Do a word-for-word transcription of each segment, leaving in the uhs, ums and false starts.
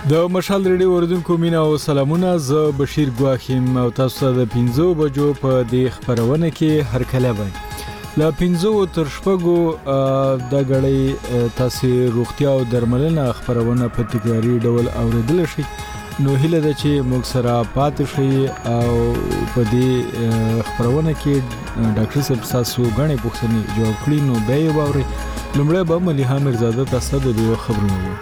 د مشال ریډیو اوریدونکو مینا او سلامونه. زه بشیر ګواخیم او تاسو د پنځو بجو په دې خبرونه کې هر کله وای لا پنځو تر شپږو د غړې تاسو روغتیا او درملنه خبرونه په تکراری ډول اوریدل شي. نو هیله ده چې موږ سره پاتې شئ او په دې خبرونه کې ډاکټر صاحب تاسو غني پوښتنې جواب کړئ. نو به یې باوري لمړی به مليحه مرزاده تاسو د دې خبرونه.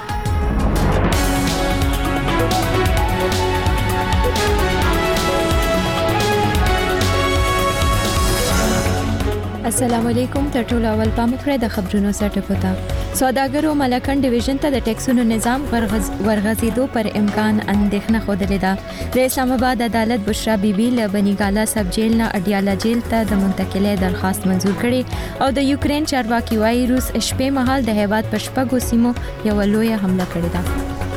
السلام علیکم. تر ټولو اول پام وکړئ د خبرونو سرټکوته. سوداګرو ملکن ډیویژن ته د ټیکسونو نظام ورغځېدو پر امکان اندېښنه خوده ده. د اسلام آباد عدالت بشرا بیبي له بنیګالا سب جیل نه اډیالا جیل ته د منتقلۍ درخواست منزور کړي او د یوکرين چارواکي وايي روس شپې مهال د هیواد په شپږو سیمو یو لویه حمله کړې ده.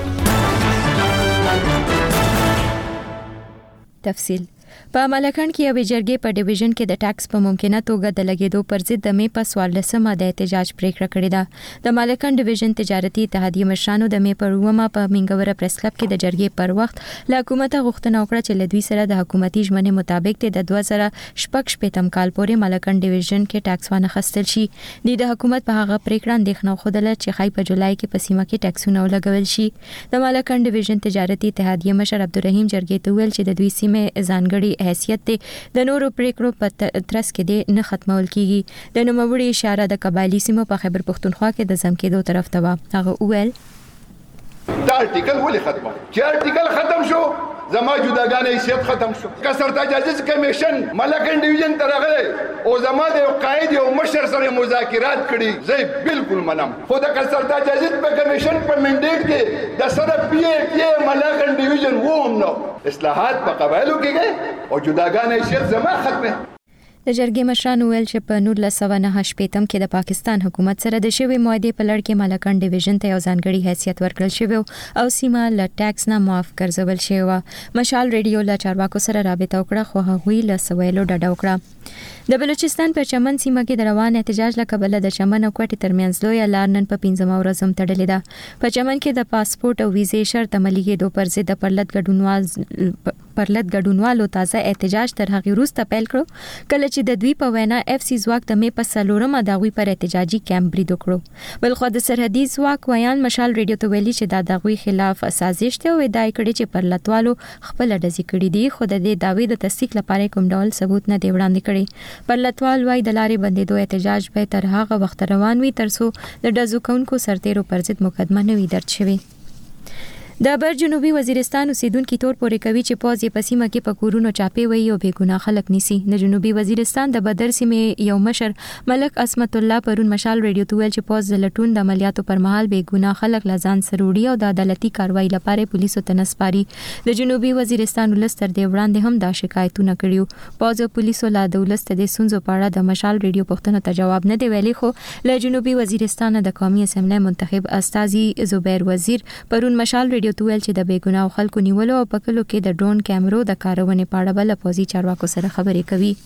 تفصیل په ملکن کې یو جرګې په ډیویژن کې د ټاکس په ممکنه توګه د لګیدو پر ضد د می په سوالسمه د احتجاج پریکړه کړې ده. د ملکن ډیویژن تجارتي اتحادیه مشرانو د می پر ومه په منګوره پریس کلب کې د جرګې پر وخت له حکومت غوښتنه وکړه چې لدوی سره د حکومتي ژمنې مطابق د دوه زره شپږ شپږم کال پورې ملکن ډیویژن کې ټاکس ونه خستل شي. د حکومت په هغه پریکړه اندېښنه خوده چې خای په جولای کې په سیمه کې ټاکسونه ولګول شي. د ملکن ډیویژن تجارتي اتحادیه مشر عبدالرحیم جرګې ته ویل چې د دوی سیمه ځانګړي حیثیت د نورو پریکړو په ترڅ کې د نه ختمول کیږي. د نوموړي اشاره د قبایلی سیمو په خیبر پختونخوا کې د زم کېدو طرف ته و. هغه وویل دا ارتیکل ولې ختمه چې ارتیکل ختم شو زما جداګانه حیثیت ختم شو. کسر تجاوز کمیشن ملکن ډیویژن ته راغلی او زما د قائد او مشر سره مذاکرات کړي زه بالکل منم. خو د کسر تجاوز په کمیشن په منډیټ کې د سره پی پی ملکن ډیویژن ووم نو اصلاحات په قبایلو کې او جداګانه حیثیت زما ختمه. د جرګې مشرانو ویل چې په نولس سوه نهه شپېتم کې د پاکستان حکومت سره د شوی معاهدې په لړ کې ملکن ډیویژن ته یو ځانګړي حیثیت ورکړل شوی او سیمه له ټاکس نه معاف ګرځول شوی. مشال ریډیو له چارواکو سره رابطه وکړه خو هغوی له سویلو ډډه وکړه. د بلوچستان په چمن سیمه کې د روان احتجاج له کبله د چمن او کوټي ترمنځ لوی لار نن په پنځمه ورځ هم تړلې ده. په چمن کې د پاسپورت او ویزې شرط عملي کېدو پر ضد د پرلط ګډونوال پرلط ګډونوالو تازه احتجاج تر هغه وروسته پیل کړو کله چې د دوی په وینا اف سی ځواک د می په سلورمه دغوی پر احتجاجي کیمپ برید وکړو. بلخو د سرحدي ځواک ویان مشال ریډیو ته ویلي چې دا دغوی خلاف سازش ته وې دای کړي چې پرلطوالو خپل ډزې کړي دي خو د دې داوی د تصدیق لپاره کوم ډول ثبوت نه دی وړاندې کړي. پرلطوال وايي د لارې بندیدو احتجاج به تر هغه وخت روان وي ترڅو د ډزو کوونکو سرتیرو پر ضد مقدمه نه وي درج شوی. د بر جنوبي وزیرستان اوسیدونکو تور پورې کوي چې پوز یې په سیمه کې په کورونو چاپی وي او بې ګناه خلک نیسي. د جنوبي وزیرستان د بدر سیمې یو مشر ملک اسمت الله پرون مشال ریډیو ته ویل چې پوز د لټون د عملیاتو پر مهال بې ګناه خلک لزان سروړي او د عدالتي کاروایی لپاره پولیسو ته نسپاري. د جنوبي وزیرستان ولستر دی وړاندې هم دا شکایتونه کړیو. پوز او پولیسو لا د ولست د سنځو په اړه د مشال ریډیو پوښتنه ته جواب نه دی ویلي خو له جنوبي وزیرستان د قومي اسمبلی منتخب استاذي زبیر وزیر پرون مشال ریډیو ته ویل چې د بیګناه خلکو نیولو او پکلو کې د ډرون کیمرو د کارونې په اړه بل پوزي چارواکو سره خبرې کوي.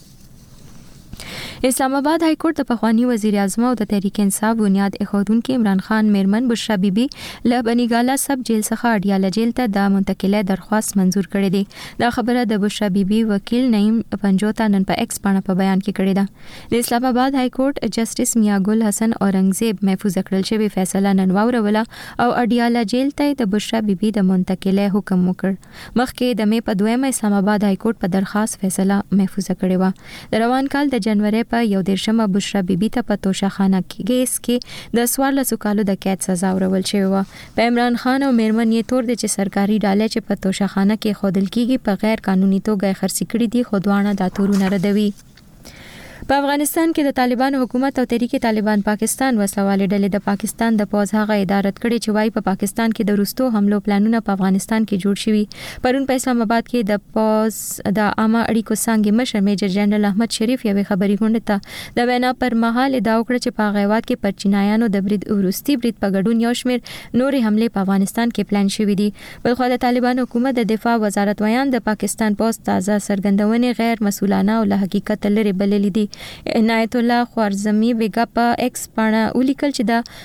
اسلام آباد های کورټ د پخوانی وزیر اعظم او د تحریک انصاف بنیاد ایښودونکو عمران خان میرمن بشرا بیبي له بنیګالا سب جیل څخه اډیاله جیل ته د منتقلۍ درخواست منزور کړې ده. دا خبره د بشرا بیبي وکیل نعیم پنجوتا نن په ایکس باندې په بیان کې کړې ده. د اسلام آباد های کورټ جسټس میاں ګل حسن اورنګزیب محفوظ کړل شوی فیصله نن واوروله او اډیاله جیل ته د بشرا بیبي د منتقلۍ حکم وکړ. مخکې د می په دویمه اسلام آباد های کورټ په درخواست فیصله محفوظ کړې و. د روان کال د جنوري په یو دیرشمه بشرا بیبي ته په توشاخانه کې کیس کې د څوارلسو کالو د قید سزا ورکول شوې وه. په عمران خان او میرمن یې تور دي چې سرکاري ډالۍ چې په توشاخانه کې ښودل کیږي په غیر قانوني توګه خرڅ کړي دي خو دواړه دا تورونه ردوي. په افغانستان کې د طالبانو حکومت او تحریک طالبان پاکستان وسلوالې ډلې د پاکستان د پوز هغه ادارت کړي چې وايي په پاکستان کې د روستو حملو پلانونه په افغانستان کې جوړ شوي. پرون په اسلام آباد کې د پوز د عامه اړیکو څنګه مشر میجر جنرال احمد شریف یوې خبري غونډه ته د وینا پر مهال ادعا وکړه چې په غیوات کې پر چینایانو د برید وروستي برید په ګډون یو شمېر نورې حملې په افغانستان کې پلان شوې دي. بلخو د طالبان حکومت د دفاع وزارت ویان د پاکستان پوز تازه سرګندونې غیر مسؤلانه او له حقیقت لري بللې دي. عنایت الله خوارزمی بیګا په ایکس باندې ولیکل چې د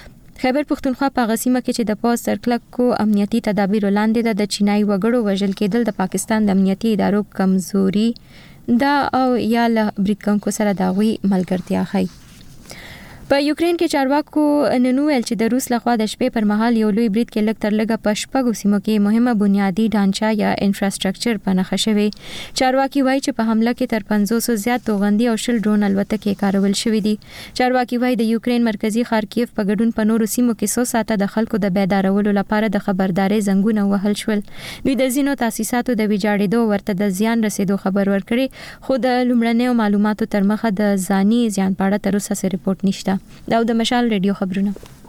خیبر پختونخوا په غسیمه کې چې د پوز تر کلکو امنیتي تدابیر لاندې د چینایي وګړو وژل کېدل د پاکستان د امنیتي ادارو کمزوري دا او یا له بریکونکو سره داوی ملګرتیا ښيي. په یوکرين کې چارواکو نن ویل چې د روس لخوا د شپې پر مهال یو لوی برید کې لږ تر لږه په شپږو سیمو کې مهمه بنیادی ډانچه یا انفراستراکچر په نښه شوی. چارواکي وایي چې په حمله کې تر پنځوس زیات توغندي او شل ډرون الوتکې کارول شوې دي. چارواکي وایي د یوکرين مرکزی خارکیف په ګډون په نورو سیمو کې څو ساعته د خلکو د بیدارولو لپاره د خبرداري زنګونه وهل شول. دوی د زینو تاسیساتو د ویجاړېدو ورته د زیان رسیدو خبر ورکړي، خو د لومړنیو معلوماتو تر مخه د ځاني زیان په اړه تر اوسه څه ریپورت نشته. دا د مشال ریډیو خبرونه.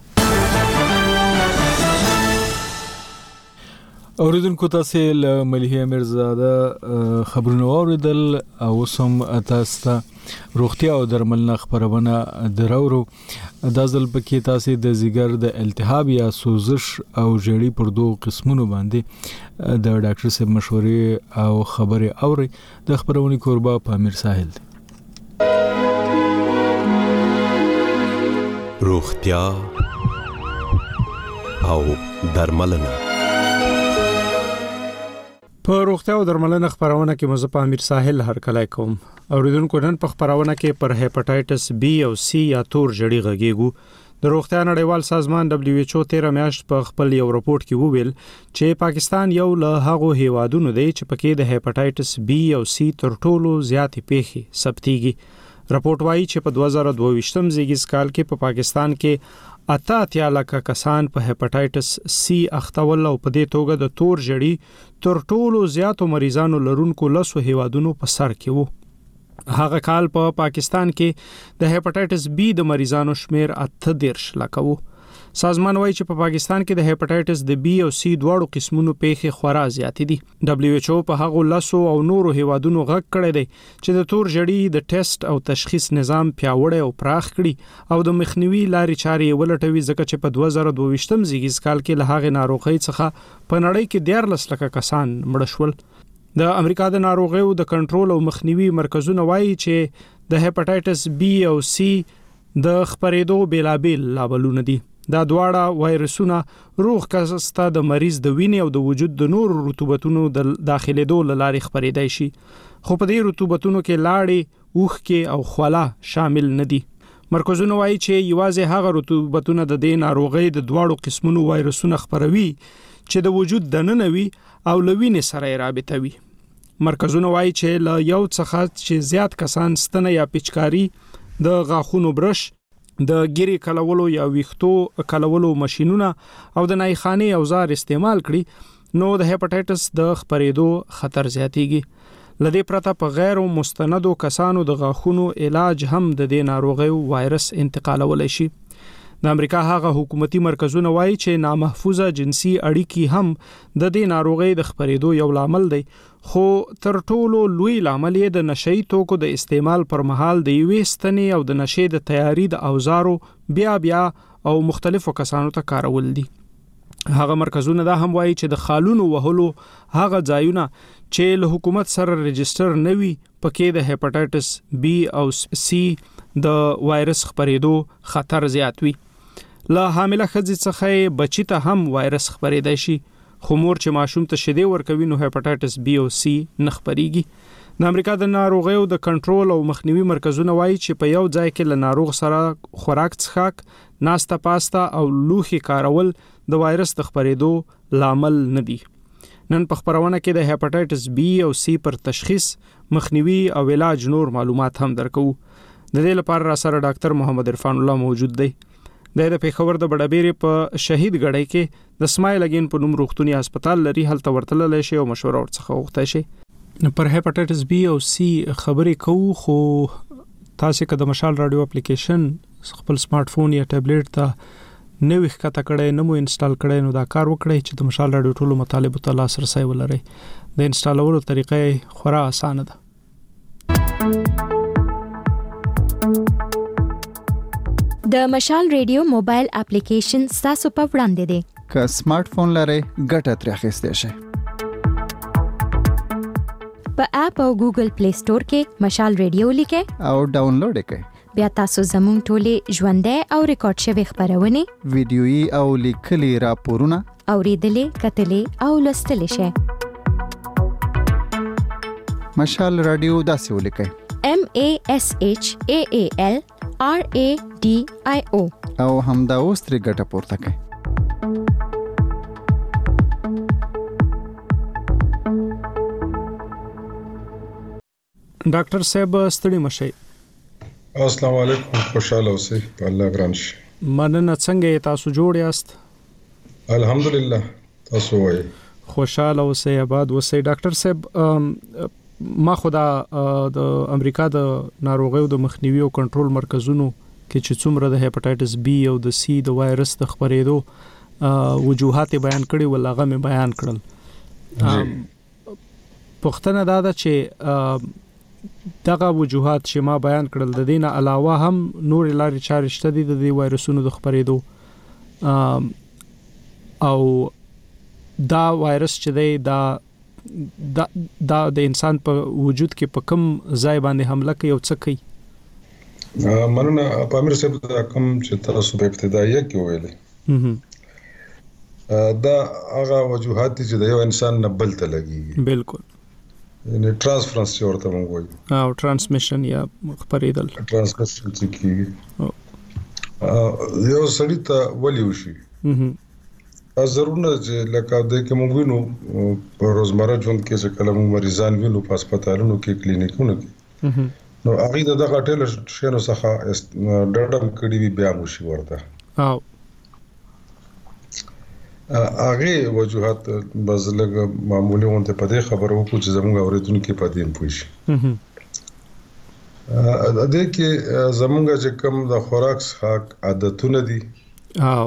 اوریدونکو تاسو له مليحه میرزاده خبرونه اوریدل او سم تاسو ته روغتیا او درملنه خبرونه درورو. دا ځل پکې تاسو د زیګر د التهاب یا سوزش او جړی پر دوه قسمونو باندې د ډاکټر صاحب مشورې او خبره اوري. د خبرونې کوربه پامیر ساحل. روغتیا او درملنه. په روغتیا او درملنه خبرونه کې مزه پامیر ساحل هر کله کوم. اوریدونکو نن په خبرونه کې پر هپاتایټس بی او سی یا تور جړی غږیږو. د روغتیا نړیوال سازمان دبليو ایچ او تیر میاشت په خپل یو راپورټ کې وویل چې پاکستان یو له هغو هیوادونو دی چې پکې د هپاتایټس بی او سی تر ټولو زیاتې پیښې ثبتېږي. راپورټ وايي چې په دوه زره دوه ویشتم زیږیز کال کې په پاکستان کې اته اتیا لکه کسان په هپاتایټس سی اختول او په دې توګه د تور جړی تر ټولو زیاتو مریضانو لرونکو لسو هیوادونو په سر کې وو. هغه کال په پا پاکستان کې د هپاتایټس بی د مریضانو شمیر اته دیرش لکه وو. سازمان وايي چې په پاکستان کې د هپاتایټس د بی او سی دواړو قسمونو پیښې خورا زیاتې دي. دبليو ایچ او په هغه لسو او نورو هیوادونو غږ کړی دی چې د تور جړی د ټیسټ او تشخیص نظام پیاوړی او پراخ کړي او د مخنیوي لارې چارې ولټوي، ځکه چې په دوه زره دوه ویشتم زیږیز کال کې له هغې ناروغۍ څخه په نړۍ کې دیارلس لکه کسان مړه شول. د امریکا د ناروغیو د کنټرول او مخنیوي مرکزونه وایي چې د هپاتایټس بی او سی د خپرېدو بیلابیل لاملونه دي. دا دواړه وایرسونه روغ کس ته د مریض د وینې او د وجود د نور رطوبتونو د داخليدو لارې خپرېدای شي، خو په دې رطوبتونو کې لاړې، اوښکې او خوله شامل نه دي. مرکزونه وایي چې یوازې هغه رطوبتونه د دې ناروغۍ د دواړو قسمونو وایرسونه خپروي چې د وجود دننه وي او له وینې سره یې رابطه وي. مرکزونه وایي چې له یو څخه چې زیات کسان ستنه یا پچکاری، د غاښونو برش، د ګيري کلولو یا ویښتو کلولو ماشينونه او د نایخاني اوزار استعمال کړي، نو د هپاتایټس د خپرېدو خطر زیاتېږي. لدې پرته په غیر مستندو کسانو د غاښونو علاج هم د دې ناروغي وایرس انتقالولای شي. د امریکا هغه حکومتي مرکزونه وایي چې نامحفوظه جنسي اړیکې هم د دې ناروغۍ د خپرېدو یو لامل دی، خو تر ټولو لوی لامل یې د نشئی توکو د استعمال پر مهال د یوې ستنې او د نشې د تیاری د اوزارو بیا بیا او مختلفو کسانو ته کارول دي. هغه مرکزونه دا هم وایي چې د خالونو وهلو هغه ځایونه چې له حکومت سره رجستر نه وي پکې د هپاتایټس بی او سی د وایرس خپرېدو خطر زیات وي. له حامله ښځې څخه بچی ته هم وایرس خپرېدای شي، خو مور چې ماشوم ته شیدې ورکوي نو هپاتایټس بی او سی نه خپرېږي. د امریکا د ناروغیو د کنټرول او مخنیوي مرکزونه وایي چې په یو ځای کې له ناروغ سره خوراک څښاک، ناسته پاسته او لوښي کارول د وایرس د خپرېدو لامل نه دي. نن په خبرونه کې د هپاتایټس بی او سی پر تشخیص، مخنیوي او علاج نور معلومات هم درکو. د دې لپاره را سره ډاکټر محمد عرفان الله موجود دی. د پېښور د بډابېرې په شهید غړی کې د سمایل اگین په نوم روغتونی هسپتال لري، هلته ورتللی شي او مشوره ورڅخه وغوښتای شي. پر هپاتایټس بی او سی خبرې کوو، خو تاسو که د مشال رادیو اپلیکیشن خپل سمارټ فون یا ټابلیټ ته نوې ښکته کړئ، نه مو انسټال کړئ، نو دا کار وکړئ چې د مشال رادیو ټولو مطالبو ته لاسرسی ولرئ. د انسټالولو طریقه خورا اسانه ده. د مشال ریډیو موبایل اپلیکیشن ستاسو په وړاندې دی. که سمارټ فون لرئ ګټه ترې اخیستی شئ. په اپ او ګوګل پلی سٹور کې مشال ریډیو لیکئ او ډاونلوډ یې کړئ. بیا تاسو زموږ ټولې ژوندۍ او ریکارډ شوي خبرونه ویډیويي او لیکلي راپورونه اوریدلې کتلې او لوستلې شئ. مشال رادیو داسې ولیکئ: M A S H A A L R A D I O او همدا اوس ترې ګټه پورته کړئ. ډاکټر صاحب ستړي مشئ. السلام علیکم، خوشاله اوسئ، په الله ګران شي. مننه. څنګه تاسو جوړ یاست؟ الحمدلله، تاسو وایي. خوشاله اوسئ، آباد اوسئ. ډاکټر صاحب ما خدا د امریکا د ناروغیو د مخنیوي او کنټرول مرکزونو کې چې څومره د هپاتایټس بی او د سی د وایرس د خپرېدو وجوهات بیان کړي ول هغه مې بیان کړل. پوښتنه دا ده چې دغه وجوهات چې ما بیان کړل د دینه علاوه هم نور لارې چارې شته دي د دې وایرسونو د خپرېدو، او دا وایرس چې دی دا دا دا د انسان په وجود کې په کوم ځای باندې حمله کوي او څه کوي؟ مننه پامیر صاحب، دا کوم چې تاسو په ابتدایي کې ویلي دا هغه وجوهات دي چې د یو انسان نه بل ته لګي. بالکل، یعنی ترانسفرنس چې ورته موږ وایو، او ترانسمیشن یا خپرېدل. ترانسمیشن چې کیږي یو سړی ته ولي وشي ضروري چې لکه د کوم وینو په روزمره ژوند کې چې کله موږ مریضان وینو په هسپتالونو کې کلینیکونو کې، نو هغه دغه ټیل شنو څخه ډډم کړي وي بیا مو شي ورته او هغه وجوهات بزلګ معمولی وانت په دې خبرو کو چې زموږ اوریدونکو په دې پوښي. ا دې کې زموږ چې کوم د خوراک حق عادتونه دي او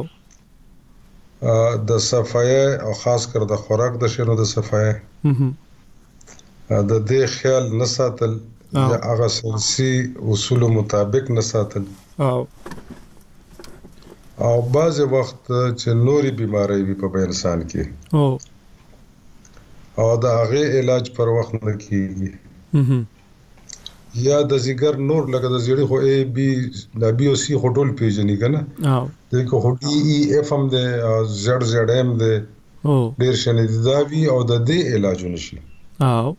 د صفایي او خاص کر د خوراک د شنو د صفایي د دې خیال نه ساتل یا هغه سنسي اصول مطابق نه ساتل او او بعض وخت چې نوري بيماري وي په انسان کې او او دا هغه علاج پر وخت نه کیږي یا د زیګر نور لکه د زیړي خو ای بی د بی او سی هټول پیژنې کنه او دغه هټ ای اف ام د زړ زړ ام د او ډیر شنه دا وی او د دې علاج نشي او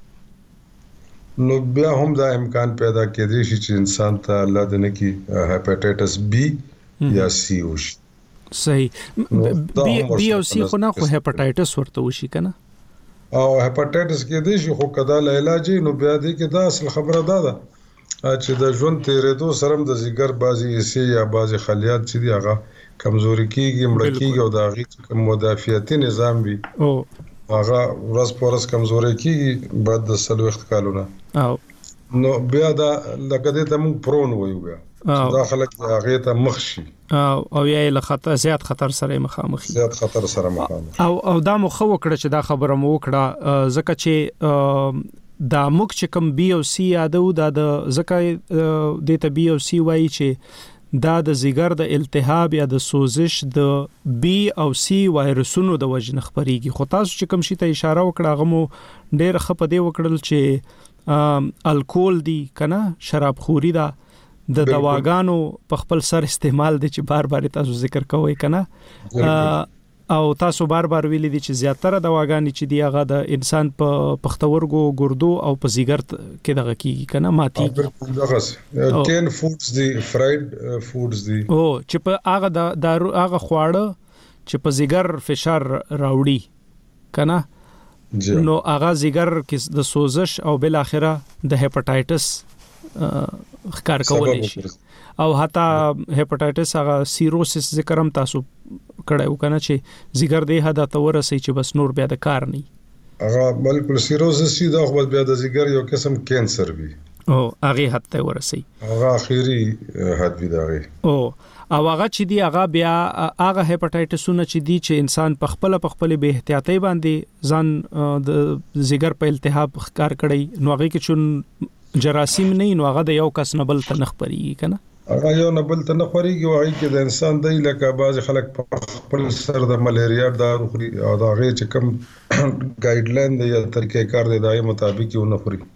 نو بیا هم دا امکان پیدا کېدی شي چې انسان ته الله د نه کی هپاتایټس بی یا سی وشي. صحیح. بی او سی خو نه خو هپاتایټس ورته وشي کنه، او هپاتایټس کې دي چې خو کدا له علاج نو بیا دې کې دا اصل خبره ده ده چې د ژوند تیرېدو سره د زیګر بازي سی یا بازي خلیات چې دی هغه کمزوري کیږي مړ کیږي او د هغه کوم مدافعتي نظام وي او هغه ورځ په ورځ کمزوري کیږي بعد د سلوخت کالونه او نو بیا دا لکه دې ته موږ پرون وایو بیا دا خلک هغه ته مخ شي او او یا له خطر زیات خطر سره مخامخ زیات خطر سره مخامخ او او دا مخ وکړه چې دا خبره مو وکړه ځکه چې دا موږ چې کوم بی او سی یادو دا د ځکه د ته بی او سی وایي چې دا د زیګر د التهاب یا د سوزش د بی او سی وایرسونو د وجه خبريږي. خو تاسو چې کوم شي ته اشاره وکړه غمو ډېر خپ دی وکړل چې الکول دی کنه شراب خوري دا د دواګانو په خپل سر استعمال دي چې بار بار تاسو ذکر کوئ کنه او تاسو بار بار ویلي دي چې زیاتره دواګانې چې دی هغه د انسان په پختورګو ګردو او په زیګر کې دغه کیږي کنه ماتي دغه کین فودز دي فرایډ فودز دي او چې په هغه د هغه خواړه چې په زیګر فشار راوړي کنه نو هغه زیګر کې د سوزش او بل اخره د هپاتایټس ښکار کولای شي او حتی هپاتایټس هغه سیروسس ذکر هم تاسو کړه وکنه چې زیګر دې حد ته ورسې چې بس نور بیا د کار نه هغه بالکل سیروسس چې دا خو بیا د زیګر یو قسم کینسر وي او هغه حد ته ورسې هغه اخیری حد وی داغه او او هغه چې دی هغه بیا هغه هپاتایټسونه چې دی چې انسان په خپل په خپل به احتیاطي باندې ځان د زیګر په التهاب ښکار کړي نو هغه کې چون جراثیم نه نو هغه د یو کس نه بل ته نخ پرېږي کنه هغه یو نه بل ته نه خوريږي او هغه کې د انسان دی لکه بعض خلک په خپل سر د ملیریا دارو خوري او دا هغه چې کوم ګایډلاین دی یا طریقې کار دی دای مطابق یې نه خوري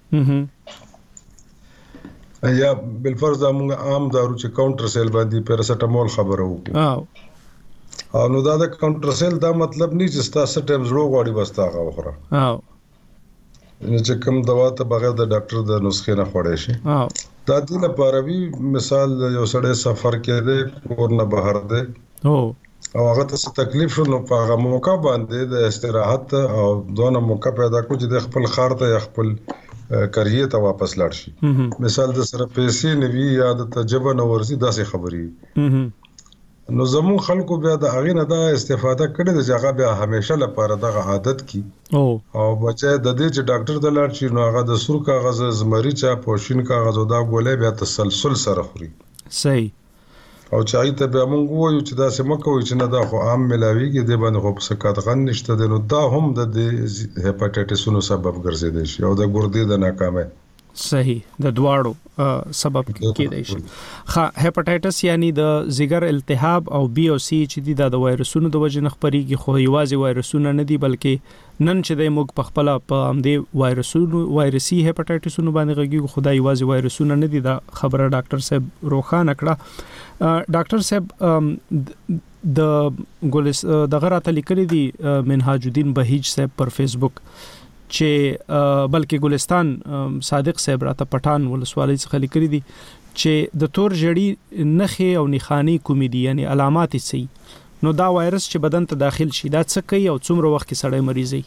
یا بل فرض دا موږ عام دارو چې کاونټر سیل باندې پیراسټامول خبره وکړو او نو دا د کاونټر سیل دا مطلب نه چې تاسو ټیم زړه غواړي بس تا هغه وخوره او چې کوم دوا ته بغیر د ډاکټر د نسخې نه خوړې شي او دا د لپاره وی مثال یو سړی سفر کې دی کور نه بهر دی او او هغه ته تکلیف شو نو په هغه موقع باندې د استراحت او دونه موقع پیدا کړو چې د خپل خار ته خپل کریه ته واپس لاړ شي مثال د سره پیسې نوی یا د تجربه نو ورسي داسې خبري نو زمون خلکو بیا د اغه نه دا استفاده کړي د ځای بیا همیشه لپاره د عادت کی او او بچای د دې چې ډاکټر د لاړ شي نو هغه د سور کاغذ زمری چا پوشین کاغذ او دا ګولې بیا تسلسل سره خوري صحیح او چای ته بیا مونږ وایو چې دا سم کوي چې نه دا خو عام ملاویږي د باندې خو څه کاتغن نشته د نو دا هم د هپاتایټسونو سبب ګرځیدي شي او د ګردې د ناکامه صحیح د دواړو سبب کېدای شي خا هپاتایټس یعنی د ځګر التهاب او بي او سي چې د وایرسونو د وجې نه خپريږي خو یوازې وایرسونه نه دي بلکې نن چې د موږ په خپل په امدې وایرسونو وایرسي هپاتایټسونو باندې غږی خدای یوازې وایرسونه نه دي دا خبره ډاکټر صاحب روخانه کړه ډاکټر صاحب د ګولس د غراته لیکلي دي منهاج الدین بهیج صاحب پر فیسبوک چې بلکې ګلستان صادق صاحب راته پټان ولسوالۍ څخه لیکلي دي چې د تور جړی نخې او نخانی کومې دي یعنی علامات یې سي نو دا وایرس چې بدن ته داخل شي دا څه کوي او څومره وخت کې سړی مریضي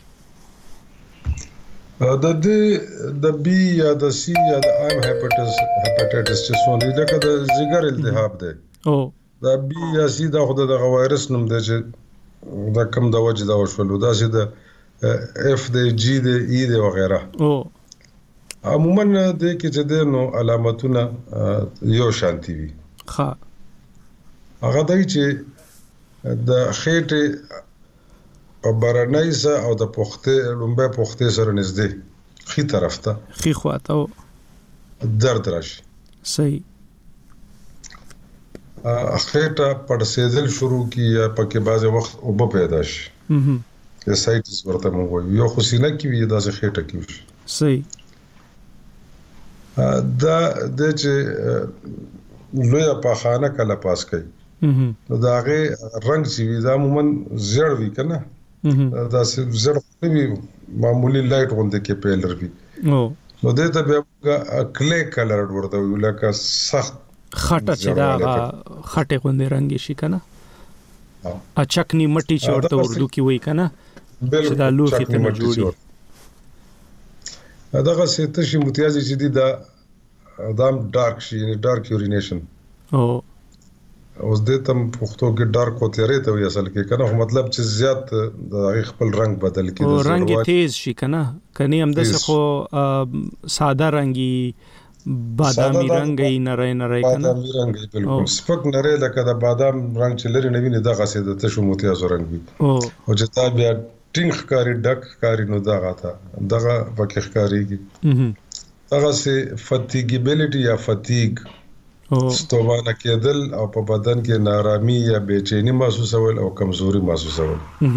د دې د بي یا د سي یا د ایم هپاتایټس هپاتایټس چې څونه لکه د ځګر التهاب دی او دا بي یا سي دا خو د وایرس نوم دی چې دا کم د وجه دا وشول دا چې د اف د جی د ای د وغیرہ او عموما د کې چې د نو علامتونه یو شانتي وي ها هغه دای چې د خېټه او برنایزه او د پخته لومبه پخته سره نږدې خې طرف ته خې خواته او درد راشي صحیح خېټه پړسېدل شروع کی یا پکې بعض وخت او په پیدا شي اسایټس ورته مو وایو یو خصینه کې وي دا څه خېټه کې صحیح دا د چې لوی په خانه کله پاس کوي نو دا هغه رنگ چې وي دا عموما زړ وي کنه دا زړ وي معمولی لایټ غونډه کې پیلر وي نو د ته بیا کله کلر ورته وي لکه سخت خټه چې دا خټه غونډه رنگ شي کنه اچکنی مټی چې ورته اردو کې وای کنه چې دا لوخي ته جوړي داغه څه شي متیازي چې دی دا دام ډارک شي یعنی ډارک یورینیشن او اوس د تم پختو کې ډارک او تیرې ته وي اصل کې کنه مطلب چې زیات د خپل رنگ بدل کې د رنگ تیز شي کنه کني هم د څه ساده رنگي بادامي رنگي نری نری کنه بادامي رنگي بالکل سپک نری لکه د بادام رنگ چې لري نوی نه دغه څه د تشو متیازو رنگ وي او چې تا بیا ټینګ کاری ډک کاری نو دغه تا دغه پکې کاریږي دغه سي فتیګیبিলিټي یا فتیګ او ستومانه کېدل او په بدن کې نارامي یا بېچینی محسوسول او کمزوري محسوسول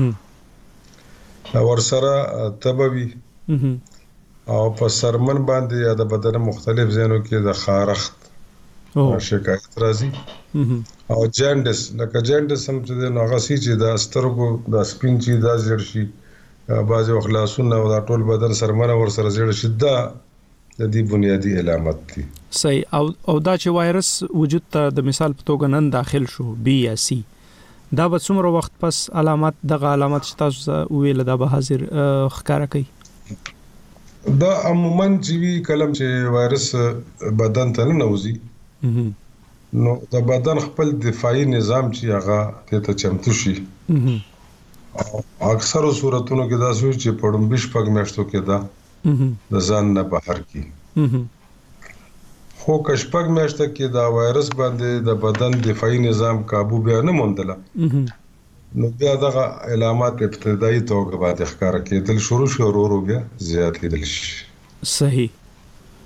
او سره تبوي او په سرمن باندې یا د بدن مختلف ځینو کې د خارښت او شکایت راځي او جاندس لکه جاندس هم چې نو هغه سي چې د سترګو د سپین چې د زړ شي بعضي خلاصونه او د ټول بدن سرمنه ور سره زړ شي دا د دې بنیادی علامت دي صحیح او او دا چې وایرس وجود ته د مثال په توګه نن داخل شو بي یا سي دا به څومره وخت پس علامات دغه علامات چې تاسو ویل دا به حاضر ښکارا کوي دا عموما چې وی کلم چې وایرس بدن ته نه نوځي نو د بدن خپل دفاعي نظام چې هغه ته چمتو شي اکثر صورتونو کې دا سوي چې پړم بش پګ میاشتو کې دا د ځان نه بهر کی خو کشپګ میاشت کې دا وایرس باندې د بدن دفاعي نظام काबू بیا نه موندله نو بیا دغه علامات ابتدایي توګه باندې ښکار کېدل شروع شو ورو ورو بیا زیات کېدل شي صحیح